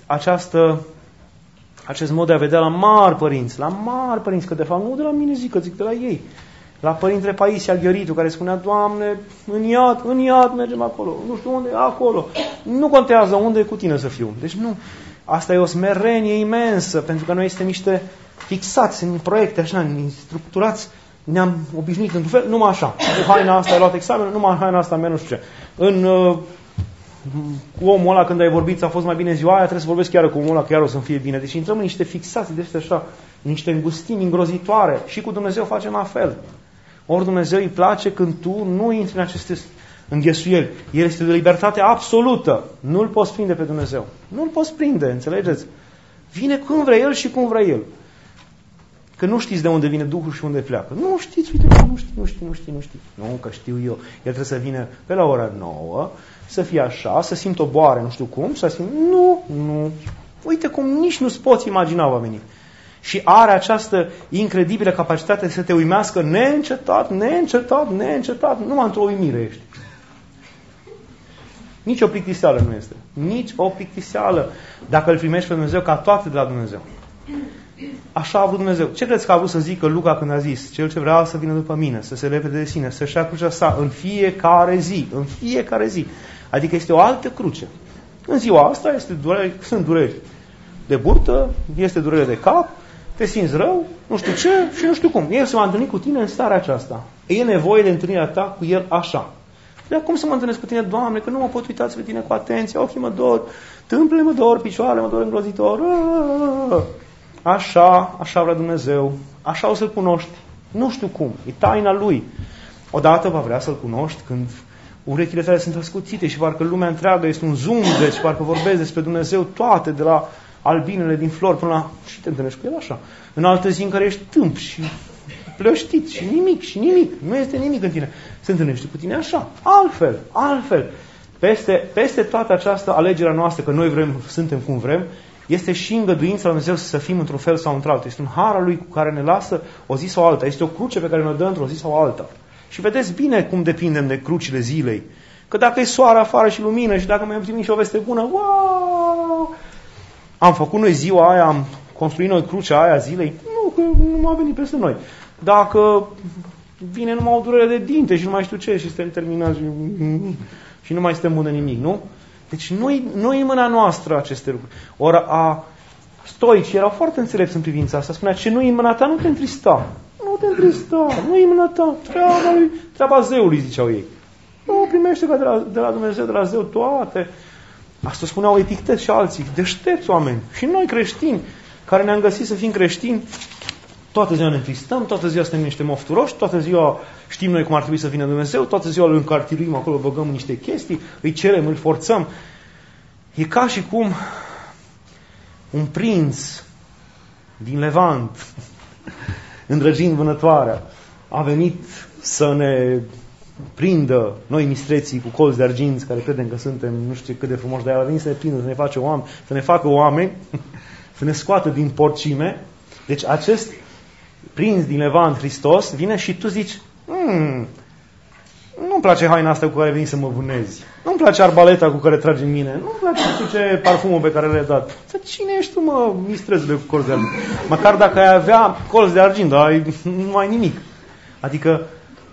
acest mod de a vedea la mari părinți, că de fapt nu de la mine zic, că zic de la ei. La Părintele Paisia Gheoritu, care spunea, Doamne, în iad mergem acolo, nu știu unde, acolo. Nu contează unde, cu tine să fiu. Deci nu, asta e o smerenie imensă, pentru că noi suntem niște fixați în proiecte, așa, structurați, ne-am obișnuit într-un fel, numai așa. Cu haina asta ai luat examenul, numai haina asta mea nu știu ce. cu omul ăla când ai vorbit, a fost mai bine ziua aia, trebuie să vorbesc chiar cu omul ăla, că iar o să-mi fie bine. Deci intrăm în niște fixații de astea așa, niște îngustimi îngrozitoare. Și cu Dumnezeu facem la fel. Ori Dumnezeu îi place când tu nu intri în aceste înghesuieli. El este de libertate absolută. Nu-L poți prinde pe Dumnezeu. Nu-L poți prinde, înțelegeți? Vine când vrea El și cum vrea El. Că nu știți de unde vine Duhul și unde pleacă. Nu știți, uite, nu știi. Nu, că știu eu. El trebuie să vină pe la ora 9, să fie așa, să simt o boare, nu știu cum, să simt, nu. Uite cum nici nu-ți poți imagina oamenii. Și are această incredibilă capacitate să te uimească neîncetat, numai într-o uimire ești. Nici o plictiseală nu este. Nici o plictiseală. Dacă îl primești pe Dumnezeu ca toate de la Dumnezeu. Așa a vrut Dumnezeu. Ce credeți că a vrut să zică Luca când a zis? Cel ce vrea să vină după mine, să se lepede de sine, să-și ia crucea sa în fiecare zi. În fiecare zi. Adică este o altă cruce. În ziua asta sunt dureri de burtă, este durere de cap, te simți rău, nu știu ce și nu știu cum. El se va întâlni cu tine în starea aceasta. E nevoie de întâlnirea ta cu El așa. Dar cum să mă întâlnesc cu tine, Doamne, că nu mă pot uita pe tine cu atenție, ochii mă dor, tâmplele mă dor, picioarele mă dor îngrozitor. Așa vrea Dumnezeu, așa o să-L cunoști. Nu știu cum, e taina Lui. Odată va vrea să-L cunoști când urechile tale sunt ascuțite și parcă lumea întreagă este un zumzet și parcă vorbesc despre Dumnezeu toate, de la albinele din flori până la... Și te întâlnești cu El așa. În altă zi în care ești tâmp și plăștit și nimic. Nu este nimic în tine. Se întâlnește cu tine așa. Altfel. Peste toată această alegerea noastră, că noi suntem cum vrem, este și îngăduința lui Dumnezeu să fim într-un fel sau într-altul. Este un har al Lui cu care ne lasă o zi sau alta. Este o cruce pe care ne-o dă într-o zi sau alta. Și vedeți bine cum depindem de crucile zilei. Că dacă e soare afară și lumină și dacă mai am primit și o veste bună, wow! Am făcut noi ziua aia, am construit noi crucea aia zilei? Nu, că nu a venit peste noi. Dacă vine numai o durere de dinte și nu mai știu ce și suntem terminați și nu mai suntem buni de nimic, nu? Deci nu e în mâna noastră aceste lucruri. Ori stoicii erau foarte înțelepți în privința asta. Spunea, ce nu e în mâna ta, nu te întrista. Nu e în mâna ta. Treaba zeului, ziceau ei. Nu, primește ca de la Dumnezeu, de la zeu toate. Asta spuneau Epictet și alții. Deștepți oameni. Și noi creștini, care ne-am găsit să fim creștini, toată ziua ne întristăm, toată ziua suntem niște mofturoși, toată ziua știm noi cum ar trebui să vină Dumnezeu, toată ziua îl încartiruim acolo, băgăm niște chestii, îi cerem, îl forțăm. E ca și cum un prinț din Levant, îndrăgind vânătoarea, a venit să ne prindă noi mistreții cu colți de arginți, care credem că suntem nu știu cât de frumoși, dar el a venit să ne prindă, să ne facă oameni, să ne scoată din porcime. Deci acest prinț din Levant, Hristos, vine și tu zici, nu-mi place haina asta cu care veni să mă vânezi, nu-mi place arbaleta cu care tragi în mine, nu-mi place ce parfumul pe care le-ai dat. Cine ești tu, mă, mistrezule cu colți de argint? Măcar dacă ai avea colți de argint, dar nu ai nimic. Adică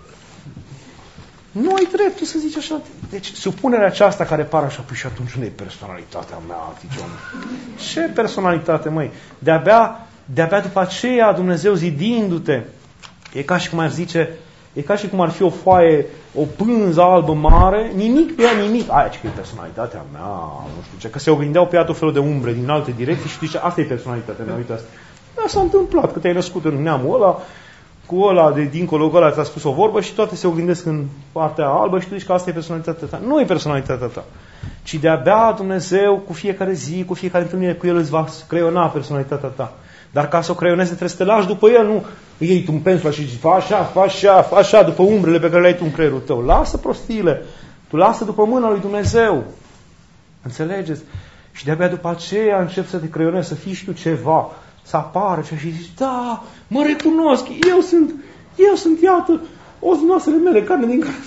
nu ai dreptul să zici așa. Deci supunerea aceasta care pare așa, păi și atunci unde e personalitatea mea, ticioane? Ce personalitate, măi? De-abia după aceea Dumnezeu zidindu-te, e ca și cum ar zice, e ca și cum ar fi o foaie, o pânză albă mare, nimic pe ea, nimic. Aia, ce că e personalitatea mea, nu știu ce, că se oglindeau pe ea tot felul de umbre din alte direcții și zice, asta e personalitatea mea, uite asta. Dar s-a întâmplat, că te-ai născut în neamul ăla, cu ăla de dincolo, cu ăla ți-a spus o vorbă și toate se oglindesc în partea albă și tu zici că asta e personalitatea ta. Nu e personalitatea ta. Ci de-abia Dumnezeu, cu fiecare zi, cu fiecare întâlnire cu El îți va creiona personalitatea ta. Dar ca să o creionezi trebuie să te lași după El, nu iei tu un pensula și zici, fa așa, după umbrele pe care le ai tu în creierul tău. Lasă prostiile. Tu lasă după mâna lui Dumnezeu. Înțelegeți? Și de-abia după aceea începi să te creionezi, să fii și tu ceva, să apară și zici, da, mă recunosc, eu sunt, iată, oznoasele mele, carne din carne.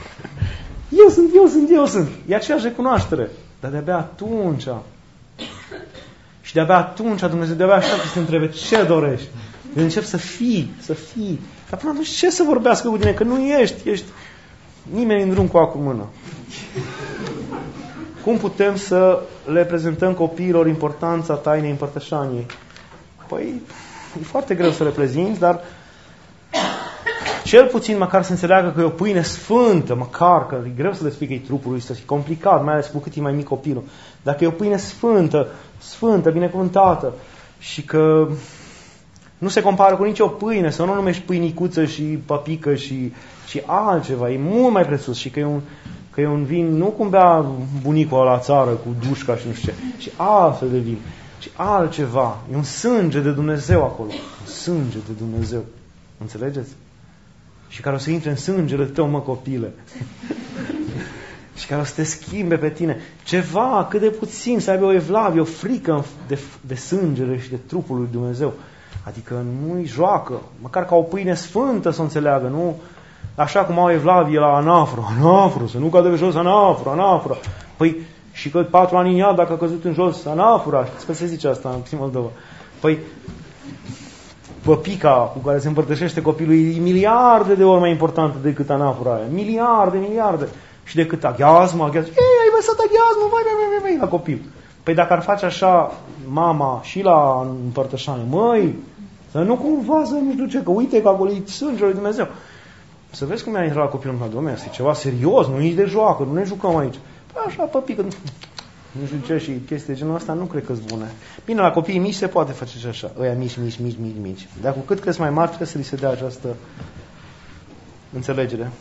Eu sunt. E aceeași recunoaștere. Dar de-abia atunci... Și de-abia atunci Dumnezeu de-abia așteaptă să te întrebe ce dorești. Eu încep să fii. Dar până atunci ce să vorbească cu tine? Că nu ești nimeni în drum cu acul mână. Cum putem să le prezentăm copiilor importanța tainei împărtășaniei? Păi, e foarte greu să le prezinți, dar cel puțin măcar să înțeleagă că e o pâine sfântă, măcar, că e greu să le spui că e trupul lui Hristos, e complicat, mai ales cu cât e mai mic copilul. Dacă e o pâine sfântă, binecuvântată și că nu se compară cu nicio pâine, să nu o numești pâinicuță și păpică și altceva, e mult mai presus și că e un vin, nu cum bea bunicul la țară cu dușca și nu știu ce, ci altfel de vin, ci altceva. E un sânge de Dumnezeu acolo. Un sânge de Dumnezeu. Înțelegeți? Și care o să intre în sângele tău, mă, copile. Și care o să te schimbe pe tine. Ceva, cât de puțin, să aibă o evlavie, o frică de sângele și de trupul lui Dumnezeu. Adică nu-i joacă. Măcar ca o pâine sfântă să o înțeleagă, nu? Așa cum au evlavie la anafru, să nu cadă pe jos anafru. Păi, și că 4 ani în iad, dacă a căzut în jos anafura, știți că se zice asta în Moldova. Păi, păpica cu care se împărtășește copilul e miliarde de ori mai importantă decât anafura aia. Miliarde. Și decât aghiazmă. Ei, ai văzut aghiazmă, vai, la copil. Păi dacă ar face așa mama și la împărtășanie, măi, să nu cumva să nu știu ce, că uite că acolo e sângele lui Dumnezeu. Să vezi cum i-a intrat la copilul meu, Doamne, este ceva serios, nu nici de joacă, nu ne jucăm aici. Păi așa, păpică, nu știu ce, și chestii de genul ăsta nu cred că-s bune. Bine, la copiii mici se poate face și așa, ăia mici. Dar cu cât cresc mai mari, trebuie să li se dea această înțelegere.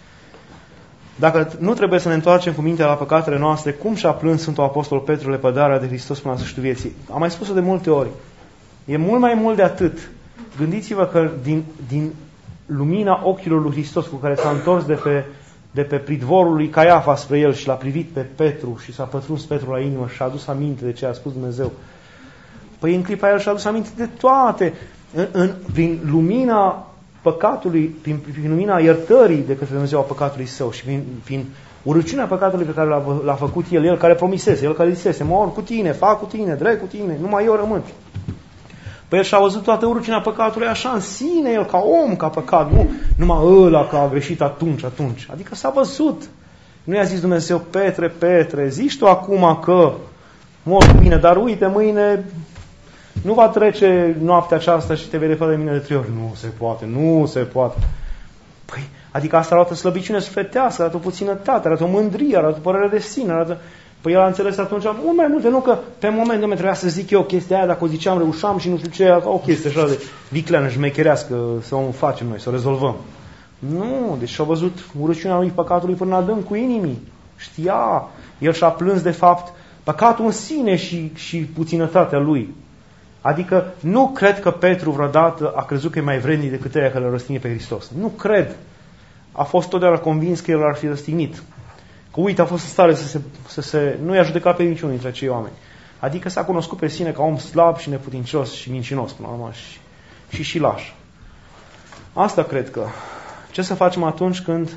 Dacă nu trebuie să ne întoarcem cu mintea la păcatele noastre, cum și-a plâns Sfântul Apostol Petru lepădarea de Hristos până la sfârșitul vieții? Am mai spus-o de multe ori. E mult mai mult de atât. Gândiți-vă că din lumina ochilor lui Hristos cu care s-a întors de pe pridvorul lui Caiafa spre el și l-a privit pe Petru și s-a pătruns Petru la inimă și a adus aminte de ce a spus Dumnezeu. Păi în clipa el și-a adus aminte de toate. Prin lumina păcatului, prin lumina iertării de către Dumnezeu a păcatului său și prin urăciunea păcatului pe care l-a făcut el care promisese, el care zisese, mor cu tine, fac cu tine, dreg cu tine, numai eu rămân. Păi el și-a văzut toată urăciunea păcatului așa în sine, el ca om, ca păcat, nu numai ăla că a greșit atunci. Adică s-a văzut. Nu i-a zis Dumnezeu, Petre, zici tu acum că mor cu mine, dar uite, mâine nu va trece noaptea aceasta și te vei lepăda de mine de 3 ori. Nu se poate. Păi, adică asta arată slăbiciune sufletească, arată o puținătate, arată o mândrie, arată o părere de sine, arată... Păi el a înțeles atunci mult mai multe, nu că pe moment, Doamne, trebuia să zic eu chestia aia, dacă o ziceam, reușeam și nu știu ce, o chestie așa de vicleană, șmecherească, să o facem noi, să o rezolvăm. Nu, deci și-a văzut urăciunea lui păcatului până adâncul inimii. Știa, el și-a plâns de fapt păcatul în sine și puținătatea lui. Adică nu cred că Petru vreodată a crezut că e mai vrednic decât ăia care l-a răstignit pe Hristos. Nu cred. A fost totdeauna convins că el l-ar fi răstignit. Că uite, a fost în stare nu i-a judecat pe niciunul dintre acei oameni. Adică s-a cunoscut pe sine ca om slab și neputincios și mincinos până la urmă și laș. Asta cred că. Ce să facem atunci când...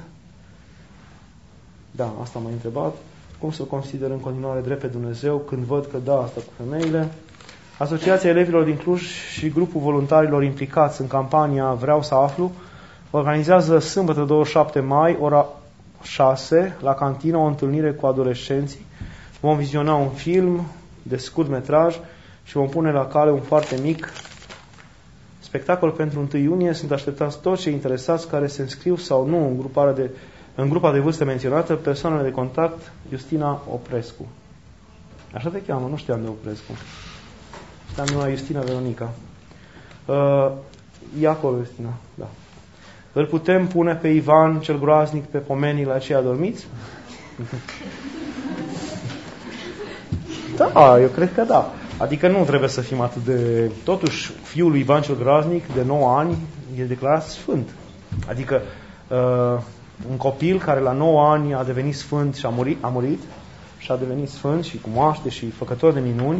Da, asta m-a întrebat. Cum să consider în continuare drept pe Dumnezeu când văd că da, asta cu femeile. Asociația Elevilor din Cluj și grupul voluntarilor implicați în campania Vreau să aflu organizează sâmbătă 27 mai, ora 6, la cantină, o întâlnire cu adolescenții. Vom viziona un film de scurt metraj și vom pune la cale un foarte mic spectacol pentru 1 iunie. Sunt așteptați toți cei interesați care se înscriu sau nu în grupa de vârstă menționată, persoanele de contact Justina Oprescu. Așa te cheamă, nu știam de Oprescu. Știam numai Justina Veronica. E acolo, Justina, da. Îl putem pune pe Ivan cel groaznic pe pomenii la cei adormiți? Da, eu cred că da. Adică nu trebuie să fim atât de... Totuși, fiul lui Ivan cel groaznic, de 9 ani, e declarat sfânt. Adică un copil care la 9 ani a devenit sfânt și a murit și a devenit sfânt și cu moaște și făcător de minuni,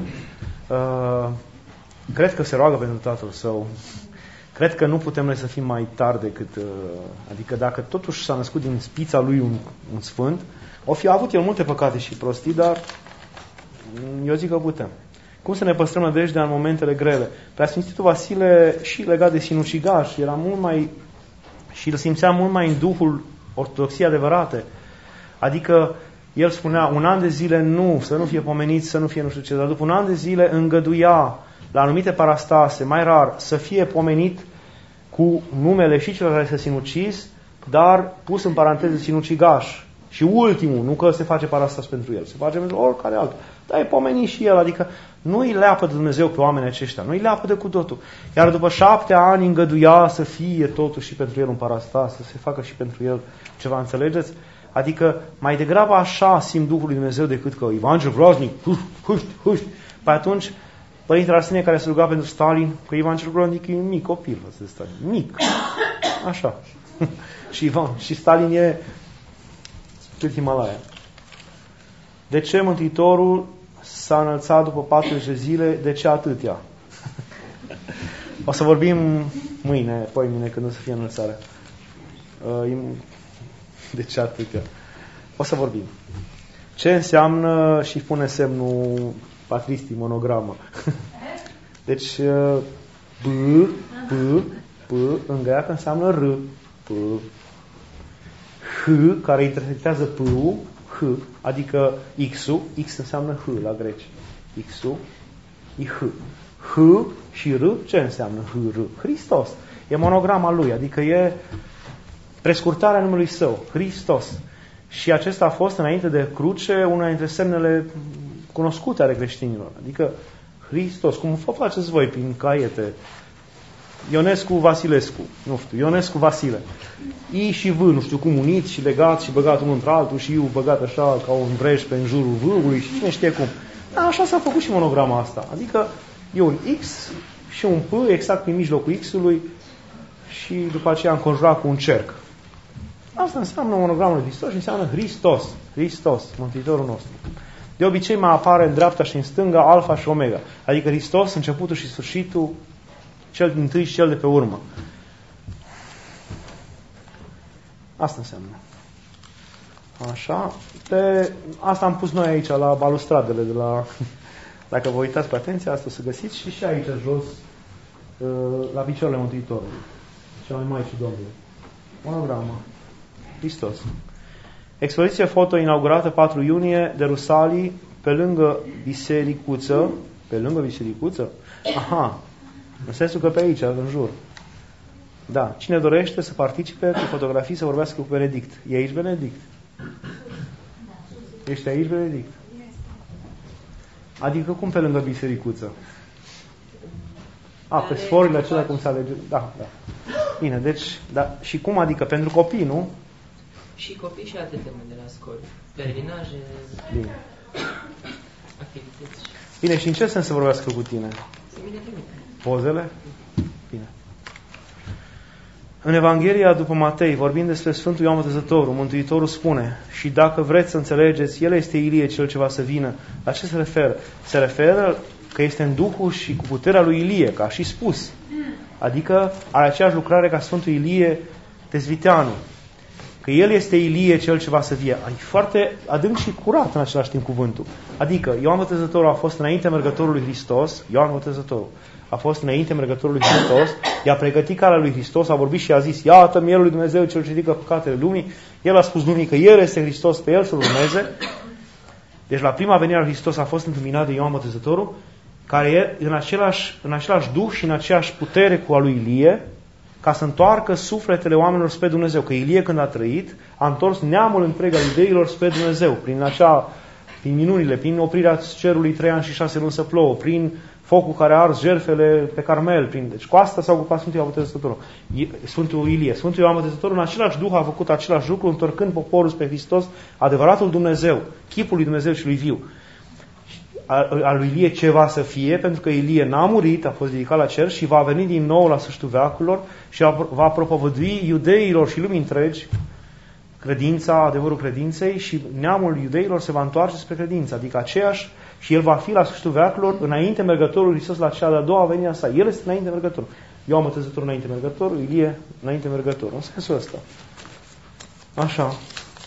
cred că se roagă pentru tatăl său. Cred că nu putem noi să fim mai tari decât... Adică dacă totuși s-a născut din spița lui un sfânt, o fi avut el multe păcate și prostii, dar eu zic că putem. Cum să ne păstrăm nădejdea în momentele grele? Preasfințitul Vasile, și legat de sinucigaș, era mult mai... și îl simțea mult mai în duhul ortodoxiei adevărate. Adică el spunea, 1 an de zile nu, să nu fie pomenit, să nu fie nu știu ce, dar după 1 an de zile îngăduia la anumite parastase, mai rar, să fie pomenit cu numele și celor care se sinucis, dar pus în paranteză sinucigaș. Și ultimul, nu că se face parastas pentru el, se face pentru oricare altul. Dar e pomenit și el, adică nu îi leapă de Dumnezeu pe oamenii aceștia, nu îi leapă de cu totul. Iar după 7 ani îngăduia să fie totuși și pentru el un parastas, să se facă și pentru el ceva, înțelegeți? Adică mai degrabă așa simt Duhul lui Dumnezeu decât că Evangel Groznic, huști. Păi atunci, Părintele Arsenie care se ruga pentru Stalin, că Evangel Groznic e mic copil, de Stalin, mic, așa. și Stalin e în Himalaya. De ce Mântuitorul s-a înălțat după 40 de zile? De ce atâtea? O să vorbim mâine, când o să fie înălțarea. De ce atâtea? O să vorbim. Ce înseamnă și pune semnul patristii, monogramă. Deci P în greacă înseamnă R. P. H, care intersectează P-ul, H, adică X-ul, X înseamnă H la greci. X-ul e H. H și R, ce înseamnă H, R? Hristos. E monograma lui, adică e prescurtarea numelui său, Hristos. Și acesta a fost, înainte de cruce, una dintre semnele cunoscute ale creștinilor. Adică Hristos, cum vă faceți voi prin caiete, Ionescu Vasilescu, nu știu, Ionescu Vasile. I și V, nu știu cum, uniți și legați și băgat unul între altul și I băgat așa ca un vrej pe în jurul V-ului și cine știe cum. Da, așa s-a făcut și monograma asta. Adică e un X și un P exact prin mijlocul X-ului și după aceea înconjurat cu un cerc. Asta înseamnă monogramul lui Hristos și înseamnă Hristos. Hristos, Mântuitorul nostru. De obicei mai apare în dreapta și în stânga Alfa și Omega. Adică Hristos, începutul și sfârșitul, cel din tâi și cel de pe urmă. Asta înseamnă. Așa. Asta am pus noi aici, la balustradele de la... Dacă vă uitați cu atenție, asta o să găsiți și aici jos, la picioarele Mântuitorului. Cea mai Maicii Domnului. Monogramă. Hristos. Expoziție foto inaugurată 4 iunie de Rusalii pe lângă bisericuță. Pe lângă bisericuță? Aha. În sensul că pe aici, în jur. Da. Cine dorește să participe cu fotografii, să vorbească cu Benedict. E aici Benedict? Ești aici Benedict? Adică cum pe lângă bisericuță? A, pe sforile acelea cum se alege. Da. Bine, deci, da. Și cum adică? Pentru copii, nu? Și copii și alte teme de la școli. Pelerinaje, activități. Bine, și în ce sens să vorbească cu tine? Pozele? Bine. În Evanghelia după Matei, vorbind despre Sfântul Ioan Botezătorul, Mântuitorul spune: și dacă vreți să înțelegeți, el este Ilie, cel ce va să vină. La ce se referă? Se referă că este în Duhul și cu puterea lui Ilie, ca și spus. Adică are aceeași lucrare ca Sfântul Ilie Tezviteanu. Că el este Ilie, cel ce va să vie. E foarte adânc și curat în același timp cuvântul. Adică Ioan Botezătorul a fost înainte mergătorului Hristos, Ioan Botezătorul a fost înainte mergătorului Hristos, i-a pregătit calea lui Hristos, a vorbit și a zis: iată mielul lui Dumnezeu cel ce ridică păcatele lumii. El a spus lumii că el este Hristos, pe el să-l urmeze. Deci la prima venire a lui Hristos a fost întâmpinat de Ioan Botezătorul, care e în același duh și în aceeași putere cu a lui Ilie, ca să întoarcă sufletele oamenilor spre Dumnezeu. Că Ilie, când a trăit, a întors neamul întreg al iudeilor spre Dumnezeu, prin minunile, prin oprirea cerului 3 ani și 6 luni să plouă, prin focul care a ars jertfele pe Carmel. Deci cu asta s-a ocupat Sfântul Ioan Botezătorul. Sfântul Ilie. Sfântul Ioan Botezătorul în același duh a făcut același lucru, întorcând poporul spre Hristos, adevăratul Dumnezeu, chipul lui Dumnezeu și lui viu. Al lui Ilie ce va să fie, pentru că Ilie n-a murit, a fost ridicat la cer și va veni din nou la sfârșitul veacurilor și va propovădui iudeilor și lumii întregi credința, adevărul credinței, și neamul iudeilor se va întoarce spre credință, adică aceeași, și el va fi la sfârșitul veacurilor înainte mergătorul Hristos la cea de-a doua venire a sa. El este înainte mergătorul. Ioan Botezătorul înainte mergătorul, Ilie înainte mergătorul. În sensul ăsta. Așa.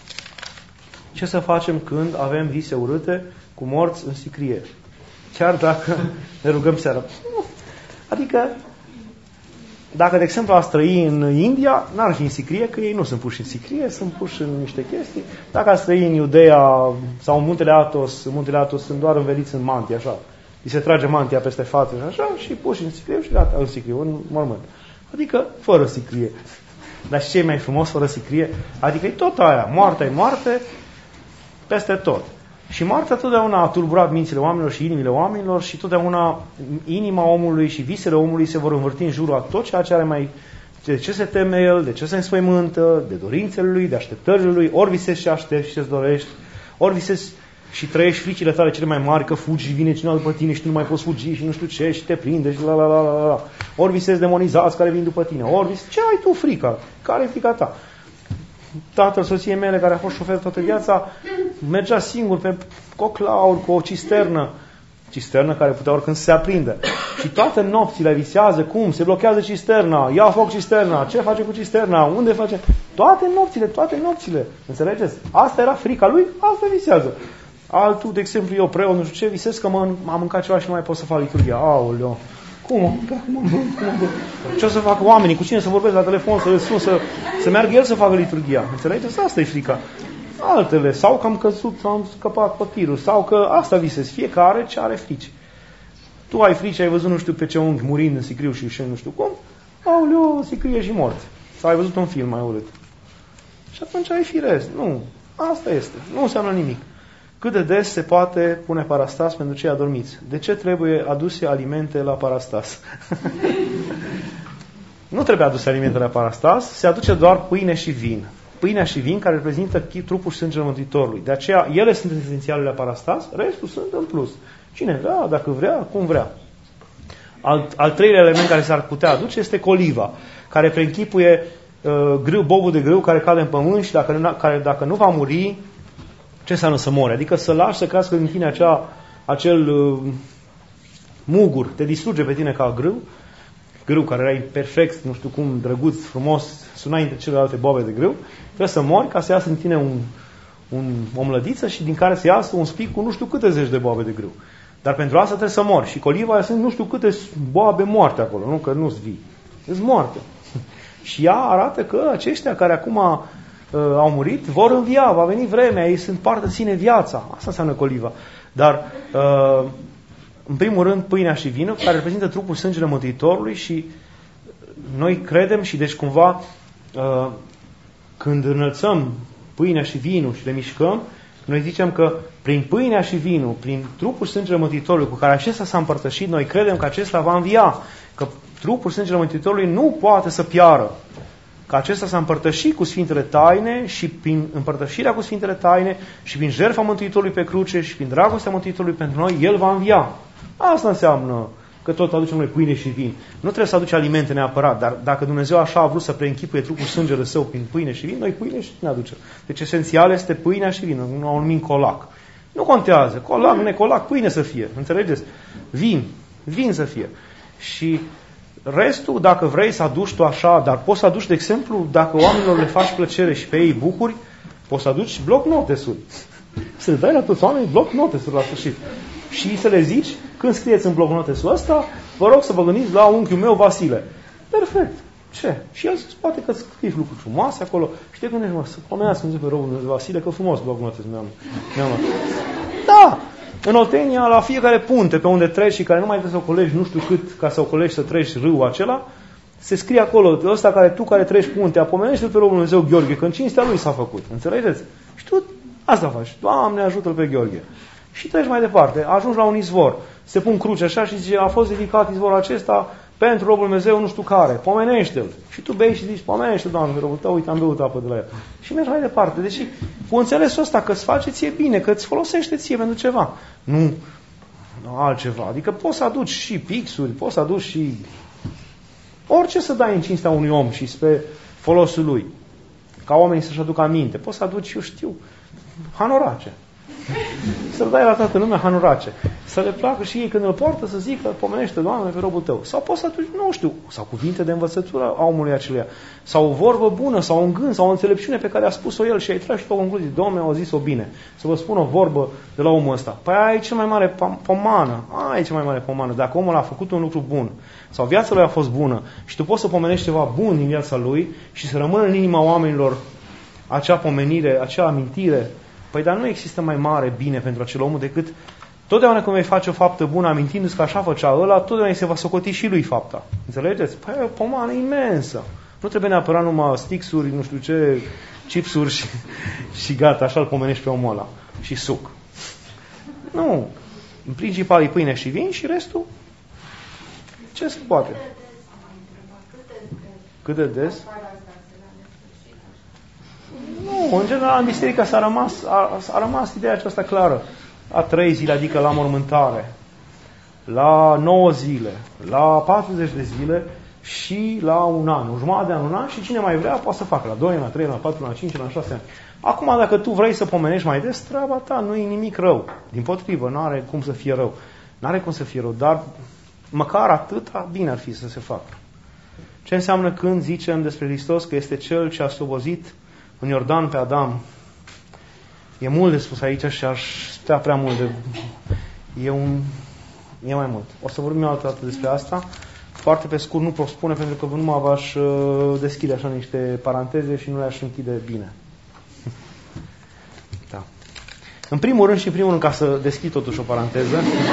Ce să facem când avem vise urâte cu morți în sicrie? Chiar dacă ne rugăm seara. Adică, dacă, de exemplu, ați trăi în India, n-ar fi în sicrie, că ei nu sunt puși în sicrie, sunt puși în niște chestii. Dacă ați trăi în Iudeea sau în Muntele Athos sunt doar înveliți în mantie, așa. Îi se trage mantia peste față, așa, și puși în sicrie și gata, în sicrie, în mormânt. Adică fără sicrie. Dar și ce e mai frumos fără sicrie? Adică e tot aia, moartea e moarte peste tot. Și moartea totdeauna a tulburat mințile oamenilor și inimile oamenilor și totdeauna inima omului și visele omului se vor învârti în jurul a tot ceea ce are mai... De ce se teme el, de ce se înspăimântă, de dorințele lui, de așteptările lui, ori visezi și aștepți și îți dorești, ori visezi și trăiești fricile tale cele mai mari, că fugi și vine cineva după tine și tu nu mai poți fugi și nu știu ce și te prinde și la la la la la. Ori visezi demonizați care vin după tine, ori visezi... Ce ai tu frica? Care e frica ta? Tatăl soției mele, care a fost șofer toată viața, mergea singur pe coclauri cu o cisternă care putea oricând să se aprindă. Și toate nopțile visează cum se blochează cisterna, ia foc cisterna, ce face cu cisterna, unde face... Toate nopțile. Înțelegeți? Asta era frica lui, asta visează. Altul, de exemplu, eu preot, nu știu ce, visez că am mâncat ceva și nu mai pot să fac liturghia. Aoleo! Cum? Ce o să facă oamenii? Cu cine să vorbesc la telefon, să le sun, să meargă el să facă liturghia? Înțelegeți? Asta e frica. Altele, sau că am căzut, am scăpat pe tirul, sau că asta visezi. Fiecare ce are frici. Tu ai frici, ai văzut nu știu pe ce unghi murind în sicriu și nu știu cum, aoleu, sicrie și morți. Sau ai văzut un film mai urât. Și atunci ai firesc. Nu, asta este. Nu înseamnă nimic. Cât de des se poate pune parastas pentru cei adormiți? De ce trebuie aduse alimente la parastas? Nu trebuie aduse alimente la parastas, se aduce doar pâine și vin. Pâinea și vin care reprezintă trupul și sângele Mântuitorului. De aceea, ele sunt esențiale la parastas, restul sunt în plus. Cine vrea, dacă vrea, cum vrea. Al treilea element care s-ar putea aduce este coliva, care preînchipuie bobul de grâu care cade în pământ și dacă nu va muri, ce înseamnă să mori? Adică să lași să crească din tine acel mugur, te distruge pe tine ca grâu care erai perfect, nu știu cum, drăguț, frumos, sunai între celelalte bobe de grâu, trebuie să mori ca să iasă din tine o mlădiță și din care să iasă un spic cu nu știu câte zeci de boabe de grâu. Dar pentru asta trebuie să mori. Și coliva sunt nu știu câte boabe moarte acolo, nu că nu-s vii. Îți moarte. Și ea arată că aceștia care acum au murit vor învia, va veni vremea, ei sunt parte ține viața. Asta înseamnă coliva. Dar în primul rând pâinea și vinul, care reprezintă trupul sângele Mântuitorului și noi credem și deci cumva când înălțăm pâinea și vinul și le mișcăm, noi zicem că prin pâinea și vinul, prin trupul sângele Mântuitorului cu care acesta s-a împărtășit, noi credem că acesta va învia, că trupul sângele Mântuitorului nu poate să piară, că acesta s-a împărtășit cu Sfintele Taine și prin împărtășirea cu Sfintele Taine și prin jertfa Mântuitorului pe cruce și prin dragostea Mântuitorului pentru noi, El va învia. Asta înseamnă că tot aducem noi pâine și vin. Nu trebuie să aduci alimente neapărat, dar dacă Dumnezeu așa a vrut să preînchipuie trupul sângele Său prin pâine și vin, noi pâine și vin aducem. Deci esențial este pâinea și vinul, nu o numim colac. Nu contează, colac, necolac, pâine să fie, înțelegeți? Vin să fie. Și restul, dacă vrei să aduci tu așa, dar poți să aduci, de exemplu, dacă oamenilor le faci plăcere și pe ei bucuri, poți să aduci bloc notesuri. Să le dai la toți oamenii bloc notesuri la sfârșit. Și să le zici, când scrieți în bloc notesul ăsta, vă rog să vă gândiți la unchiul meu Vasile. Perfect. Ce? Și el poate că scrii lucruri frumoase acolo și te gândești, mă, să pomenească pe robul meu Vasile, că frumos bloc notes mi-am. Da! În Oltenia, la fiecare punte pe unde treci și care nu mai trebuie să ocolești nu știu cât ca să ocolești să treci râul acela, se scrie acolo, ăsta tu care treci puntea, pomenește-l pe robul Dumnezeu Gheorghe, că în cinstea lui s-a făcut. Înțelegeți? Și tu asta faci. Doamne, ajută-l pe Gheorghe. Și treci mai departe. Ajungi la un izvor. Se pun cruce așa și zice, a fost dedicat izvorul acesta pentru robul Dumnezeu nu știu care. Pomenește-l. Și tu bei și zici, pomenește, Doamne, robul tău, uite, am beut apă de la el. Și mergi mai departe. Deci, cu înțelesul ăsta că îți face ție bine, că îți folosește ție pentru ceva. Nu altceva. Adică poți să aduci și pixuri, poți să aduci și orice să dai în cinstea unui om și spre folosul lui. Ca oamenii să-și aducă aminte. Poți să aduci, eu știu, hanorace. Să-l dai la toată lumea hanorace. Să le placă și ei când îl poartă să zică, pomenește, Doamne, pe robul tău. Sau poți să aduci, nu știu, sau cuvinte de învățătură a omului aceluia. Sau o vorbă bună, sau un gând, sau o înțelepciune pe care a spus-o el și ai tras și pe o concluzie. Doamne, au zis-o bine. Să vă spun o vorbă de la omul ăsta. Păi aia e cea mai mare pomană. Aia e cea mai mare pomană. Dacă omul a făcut un lucru bun, sau viața lui a fost bună, și tu poți să pomenești ceva bun din viața lui și să rămână în inima oamenilor acea pomenire, acea amintire. Păi dar nu există mai mare bine pentru acel om decât Totdeauna când vei face o faptă bună, amintindu-ți că așa făcea ăla, totdeauna se va socoti și lui fapta. Înțelegeți? Păi e o pomană imensă. Nu trebuie neapărat numai stixuri, nu știu ce, chipsuri și gata, așa îl pomenești pe omul ăla. Și suc. Nu. În principal e pâine și vin și restul ce se poate? Cât de des? Nu, în general în biserică a rămas ideea aceasta clară. La 3 zile, adică la mormântare, la 9 zile, la 40 de zile și la un an, o jumătate de an, un an, și cine mai vrea poate să facă la 2, la 3, la 4, la 5, la 6 ani. Acum, dacă tu vrei să pomenești mai des, treaba ta, nu e nimic rău. Dimpotrivă, nu are cum să fie rău. Nu are cum să fie rău, dar măcar atâta bine ar fi să se facă. Ce înseamnă când zicem despre Hristos că este Cel ce a slobozit în Iordan pe Adam? E mult de spus aici și aș stea prea mult de... E mai mult. O să vorbim altă dată despre asta. Foarte pe scurt nu pot spune, pentru că numai v-aș deschide așa niște paranteze și nu le-aș închide bine. Da. În primul rând, ca să deschid totuși o paranteză,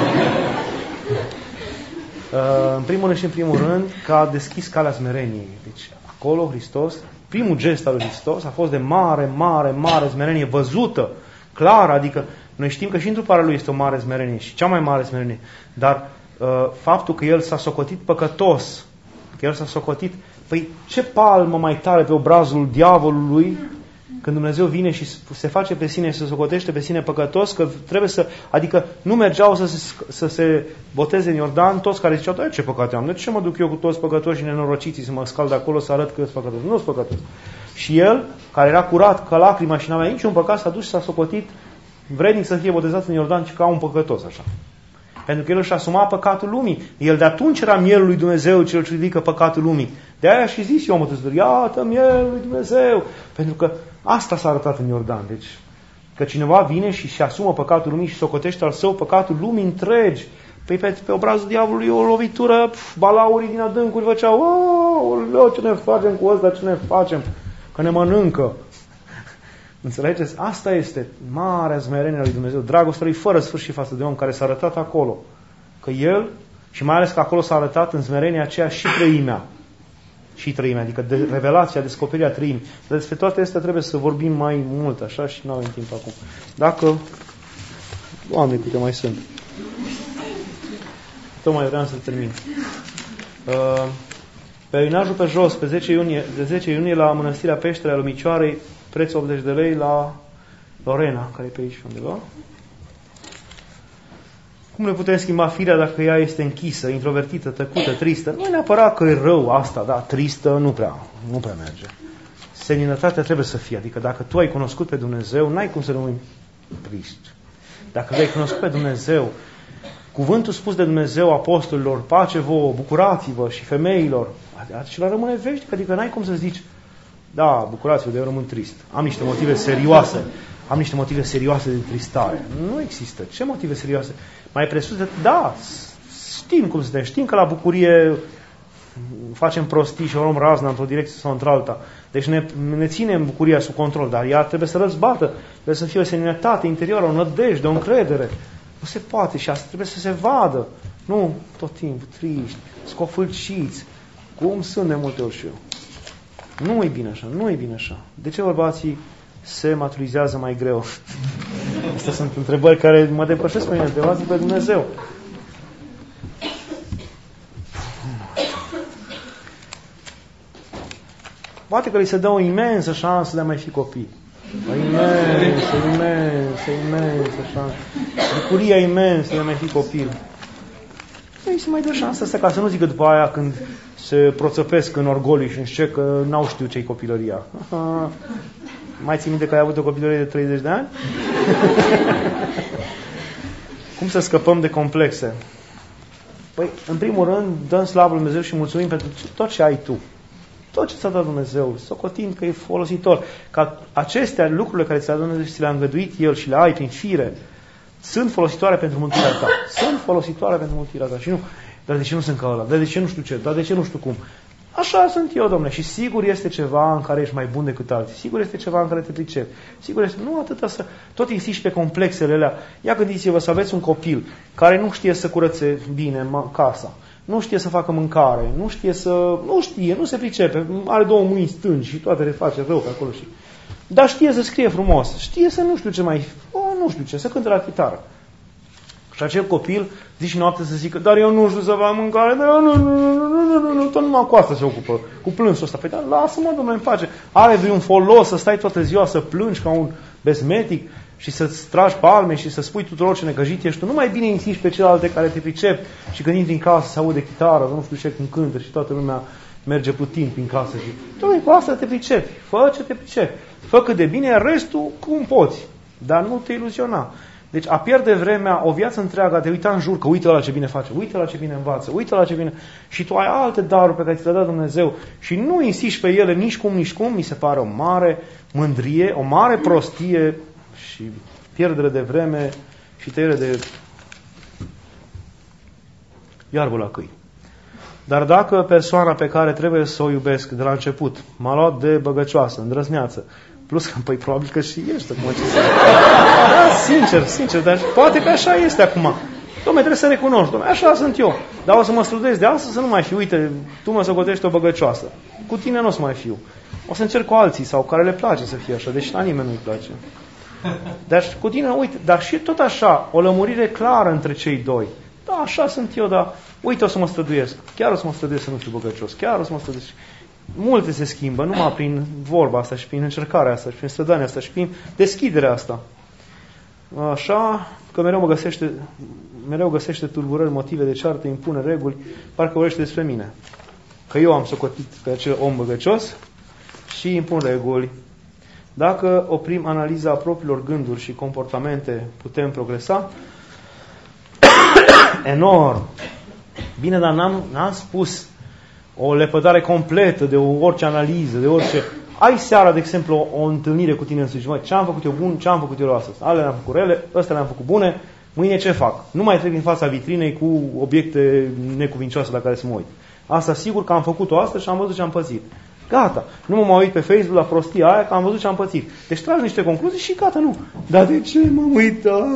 în primul rând, că a deschis calea smereniei. Deci, acolo Hristos, primul gest al lui Hristos a fost de mare smerenie, văzută, clară, adică noi știm că și în truparea lui este o mare smerenie și cea mai mare smerenie, dar faptul că El s-a socotit păcătos, că El s-a socotit, păi ce palmă mai tare pe obrazul diavolului când Dumnezeu vine și se face pe sine și se socotește pe sine păcătos, că trebuie să, adică nu mergeau să se boteze în Iordan toți care ziceau, ce păcate am, de ce mă duc eu cu toți păcătoși și nenorociții să mă scald de acolo să arăt că sunt păcătos? Nu sunt păcătos. Și El, care era curat ca lacrima și n-avea niciun păcat, s-a dus și s-a socotit vrednic să fie botezat în Iordan și ca un păcătos așa. Pentru că El își asuma păcatul lumii. El de atunci era mielul lui Dumnezeu cel ce ridică păcatul lumii. De aia și zis eu, iată mielul lui Dumnezeu. Pentru că asta s-a arătat în Iordan. Deci, că cineva vine și asumă păcatul lumii și socotește al său păcatul lumii întregi. Păi pe obrazul diavolului o lovitură, balaurii din adâncuri făceau, ce ne facem cu ăsta, ce ne facem? Că ne mănâncă. Înțelegeți? Asta este marea smerenie a lui Dumnezeu. Dragostea lui fără sfârșit față de om, care s-a arătat acolo. Că El, și mai ales că acolo s-a arătat în smerenia aceea și treimea. Și treimea, adică revelația, descoperirea treimii. Dar despre toate astea trebuie să vorbim mai mult, așa, și nu avem timp acum. Dacă... Doamne, câte mai sunt. Tocmai vreau să termin. Pelerinajul pe jos, pe 10 iunie la Mănăstirea Peștera Lumicioarei, preț 80 de lei la Lorena, care e pe aici undeva. Cum ne putem schimba firea dacă ea este închisă, introvertită, tăcută, tristă? Nu e neapărat că e rău asta, da, tristă, nu prea merge. Seninătatea trebuie să fie, adică dacă tu ai cunoscut pe Dumnezeu, n-ai cum să rămâi trist. Dacă ai cunoscut pe Dumnezeu, cuvântul spus de Dumnezeu apostolilor, pace vouă, bucurați-vă, și femeilor, acela rămâne veșnic, adică n-ai cum să zici, da, bucurați-vă, de eu rămân trist. Am niște motive serioase de tristare. Nu există. Ce motive serioase? Mai presus de... Da, știm cum suntem. Știm că la bucurie facem prostii și o luăm razna într-o direcție sau într-alta. Deci ne ținem bucuria sub control, dar ea trebuie să răzbată. Trebuie să fie o seninătate interioară, o nădejde, o încredere. Nu se poate și asta trebuie să se vadă. Nu tot timpul triști, scofâlciți. Cum sunt de multe ori și eu. Nu e bine așa. De ce bărbații se maturizează mai greu? Astea sunt întrebări care mă depășesc pe mine. Întrebați pe Dumnezeu. Poate că li se dă o imensă șansă de a mai fi copii. Imensă șansă. Bucuria imensă de a mai fi copil. Păi se mai dă șansa asta, ca să nu zică după aia când se proțăpesc în orgolii și în șec că n-au știut ce-i copilăria. Mai ții minte că ai avut o copilărie de 30 de ani? Cum să scăpăm de complexe? Păi, în primul rând, dăm slavă lui Dumnezeu și mulțumim pentru tot ce ai tu. Tot ce ți-a dat Dumnezeu, socotind că e folositor. Ca acestea, lucrurile care ți-a dat Dumnezeu și ți le-a îngăduit El și le ai prin fire, sunt folositoare pentru mântuirea ta. Sunt folositoare pentru mântuirea ta. Și nu, dar de ce nu sunt ca ăla? Dar de ce nu știu ce? Dar de ce nu știu cum? Așa sunt eu, domnule. Și sigur este ceva în care ești mai bun decât alții. Sigur este ceva în care te pricepi. Sigur este, nu atâta să tot insisti pe complexele alea. Ia gândiți-vă să aveți un copil care nu știe să curățe bine casa, nu știe să facă mâncare, nu se pricepe, are 2 mâini stângi și toate le face rău pe acolo. Dar știe să scrie frumos, știe să nu știu ce să cânte la chitară. Și acel copil zi și noapte să zică, dar eu nu știu să fac mâncare, dar nu, tot numai cu asta se ocupă, cu plânsul ăsta. Păi, dar lasă-mă, domnule, în pace. Are vreun folos să stai toată ziua să plângi ca un besmetic și să-ți tragi palme și să spui tuturor ce necăjit ești tu? Nu mai bine insisti pe celelalte care te pricep și când intri în casă se aude chitară, nu știu ce, cum cântă și toată lumea merge plutind prin casă și dom'le, cu asta te pricepi, fă ce te pricepi, fă cât de bine, restul cum poți, dar nu te iluziona. Deci a pierde vremea, o viață întreagă, a te uita în jur, că uite la ce bine face, uite la ce bine învață, uite la ce bine... Și tu ai alte daruri pe care ți le-a dat Dumnezeu și nu insisti pe ele nici cum, mi se pare o mare mândrie, o mare prostie și pierdere de vreme și tăiere de iarbă la câini. Dar dacă persoana pe care trebuie să o iubesc de la început m-a luat de băgăcioasă, îndrăzneață, plus că, păi, probabil că și ești acum ce să... Da, sincer, dar poate că așa este acum. Dom'le, trebuie să recunoști, dom'le, așa sunt eu. Dar o să mă străduiesc de astăzi să nu mai fiu. Uite, tu mă socotești o băgăcioasă. Cu tine nu o să mai fiu. O să încerc cu alții sau care le place să fie așa, deci la nimeni nu-i place. Dar cu tine, uite, dar și tot așa, o lămurire clară între cei doi. Da, așa sunt eu, dar uite, o să mă străduiesc. Chiar o să mă străduiesc să nu fiu băgăcios. Chiar o să mă străduiesc. Multe se schimbă, numai prin vorba asta și prin încercarea asta și prin strădania asta și prin deschiderea asta. Așa că mereu găsește tulburări, motive de ceartă, impune reguli, parcă vorbește despre mine. Că eu am socotit pe acel om băgăcios și impun reguli. Dacă oprim analiza propriilor gânduri și comportamente, putem progresa. Enorm! Bine, dar n-am spus o lepădare completă de orice analiză, de orice... Ai seara, de exemplu, o întâlnire cu tine însuși. Măi, ce am făcut eu bun, ce am făcut eu astăzi? Ale le-am făcut rele, ăstea le-am făcut bune, mâine ce fac? Nu mai trec din fața vitrinei cu obiecte necuvincioase la care să mă uit. Asta sigur că am făcut-o astăzi și am văzut ce am pățit. Gata. Nu mă mai uit pe Facebook la prostia aia că am văzut ce am pățit. Deci tragi niște concluzii și gata, nu. Dar de ce m-am uitat?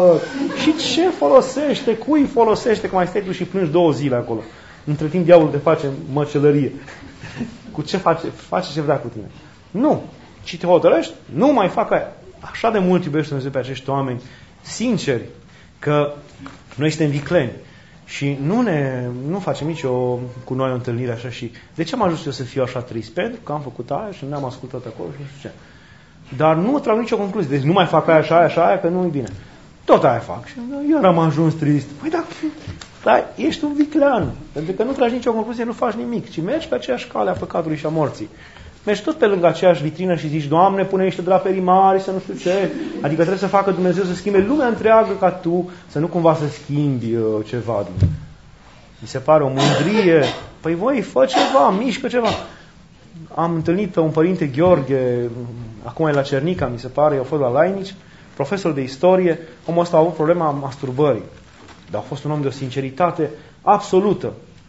Și ce folosește? Cui folosește că mai stai tu și plângi 2 zile acolo? Între timp diavolul te face măcelărie. Cu ce face? Face ce vrea cu tine. Nu. Și te hotărăști? Nu mai fac aia. Așa de mult iubește Dumnezeu pe acești oameni sinceri că noi suntem vicleni. Și nu facem cu noi o întâlnire așa și... De ce am ajuns eu să fiu așa trist? Pentru că am făcut aia și nu am ascultat acolo și nu știu ce. Dar nu trag nicio concluzie. Deci nu mai fac aia și aia, că nu e bine. Tot aia fac. Și eu am ajuns trist. Păi dar ești un viclean. Pentru că nu tragi nicio concluzie, nu faci nimic. Ci mergi pe aceeași cale a păcatului și a morții. Mergi tot pe lângă aceeași vitrină și zici, Doamne, pune niște draperii mari, să nu știu ce. Adică trebuie să facă Dumnezeu să schimbe lumea întreagă ca tu, să nu cumva să schimbi ceva. Mi se pare o mândrie. Păi voi, fă ceva, mișcă ceva. Am întâlnit pe un părinte Gheorghe, acum e la Cernica, mi se pare, a fost la Lainici, profesor de istorie. Omul ăsta a avut problema masturbării. Dar a fost un om de o sinceritate absolută.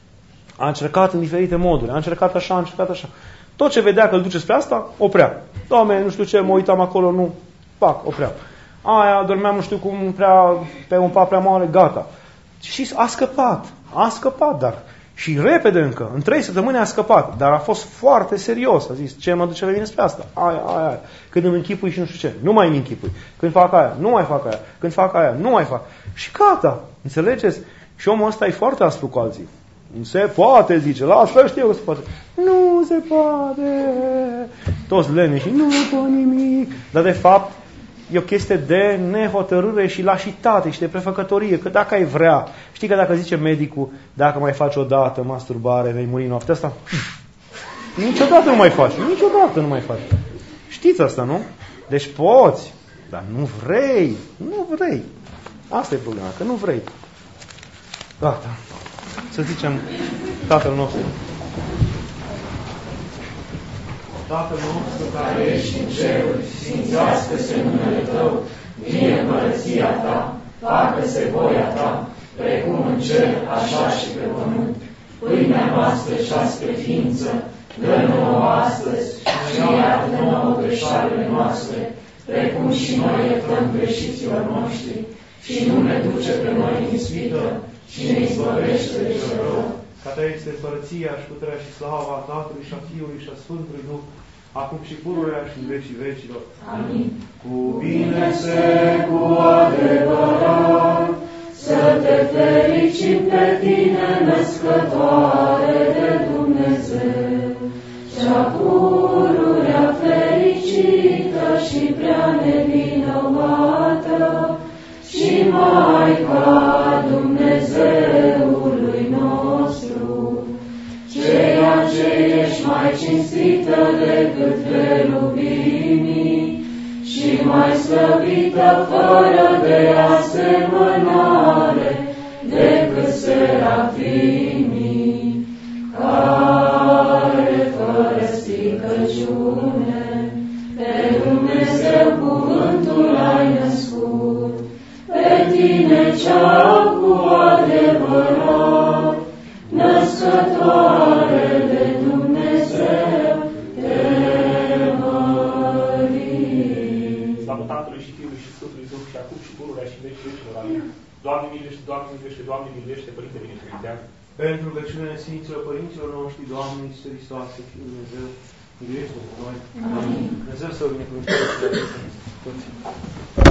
A încercat în diferite moduri. A încercat așa. Tot ce vedea că îl duce spre asta, oprea. Doamne, nu știu ce, mă uitam acolo, nu. Pac, oprea. Aia, dormeam nu știu cum, pe un pat prea mare, gata. Și a scăpat, dar. Și repede încă, în 3 săptămâni a scăpat. Dar a fost foarte serios. A zis, ce mă duce pe mine spre asta? Aia. Când îmi închipui și nu știu ce, nu mai îmi închipui. Când fac aia, nu mai fac aia. Când fac aia, nu mai fac. Și gata, înțelegeți? Și omul ăsta e foarte aspru cu alții. Nu se poate, zice, lasă, știu că se poate. Nu se poate. Toți lene și nu pot nimic. Dar de fapt e o chestie de nehotărâre și lașitate și de prefăcătorie. Că dacă ai vrea, știi că dacă zice medicul, dacă mai faci o dată masturbare, vei muri noaptea asta, niciodată nu mai faci. Știți asta, nu? Deci poți, dar nu vrei. Asta e problema, că nu vrei. Gata. Să zicem Tatăl nostru. Tatăl nostru care ești în ceruri, sfințească-se numele Tău, vie împărăția Ta, facă-se voia Ta, precum în cer, așa și pe pământ. pâinea noastră cea spre ființă, dă nouă astăzi și iartă nouă greșalele noastre, precum și noi iertăm greșiților noștri, și nu ne duce pe noi în ispită, ci ne izbăvește de cel rău. Ca Ta este împărăția și puterea și slava Tatălui și a Fiului și a Sfântului Duh, acum și pururea și în vecii vecilor. Amin. Cuvine-se cu adevărat, să te fericim pe tine, născătoare de Dumnezeu, cea pururea fericită și prea nevinovată, și Maica Dumnezeului nostru, ceea ce ești mai cinstită decât cherubimii și mai slăvită fără de asemănare decât serafimii, care fără stricăciune pe Dumnezeu cuvântul ai născut, pe tine cea cu adevărat, născătoare de Dumnezeu, te mărim. Slavă Tatălui și Fiului și Sfântului Duh și acum și pururea și în vecii vecilor. Amin. Doamne miluiește, Doamne miluiește, Doamne miluiește, Părinte Binecuvântează. pentru rugăciunile Sfinților Părinților noștri, Doamne Iisuse Hristoase, Fiul Dumnezeu, miluiește-ne pe noi. Amin. Dumnezeu să o binecuvânteze.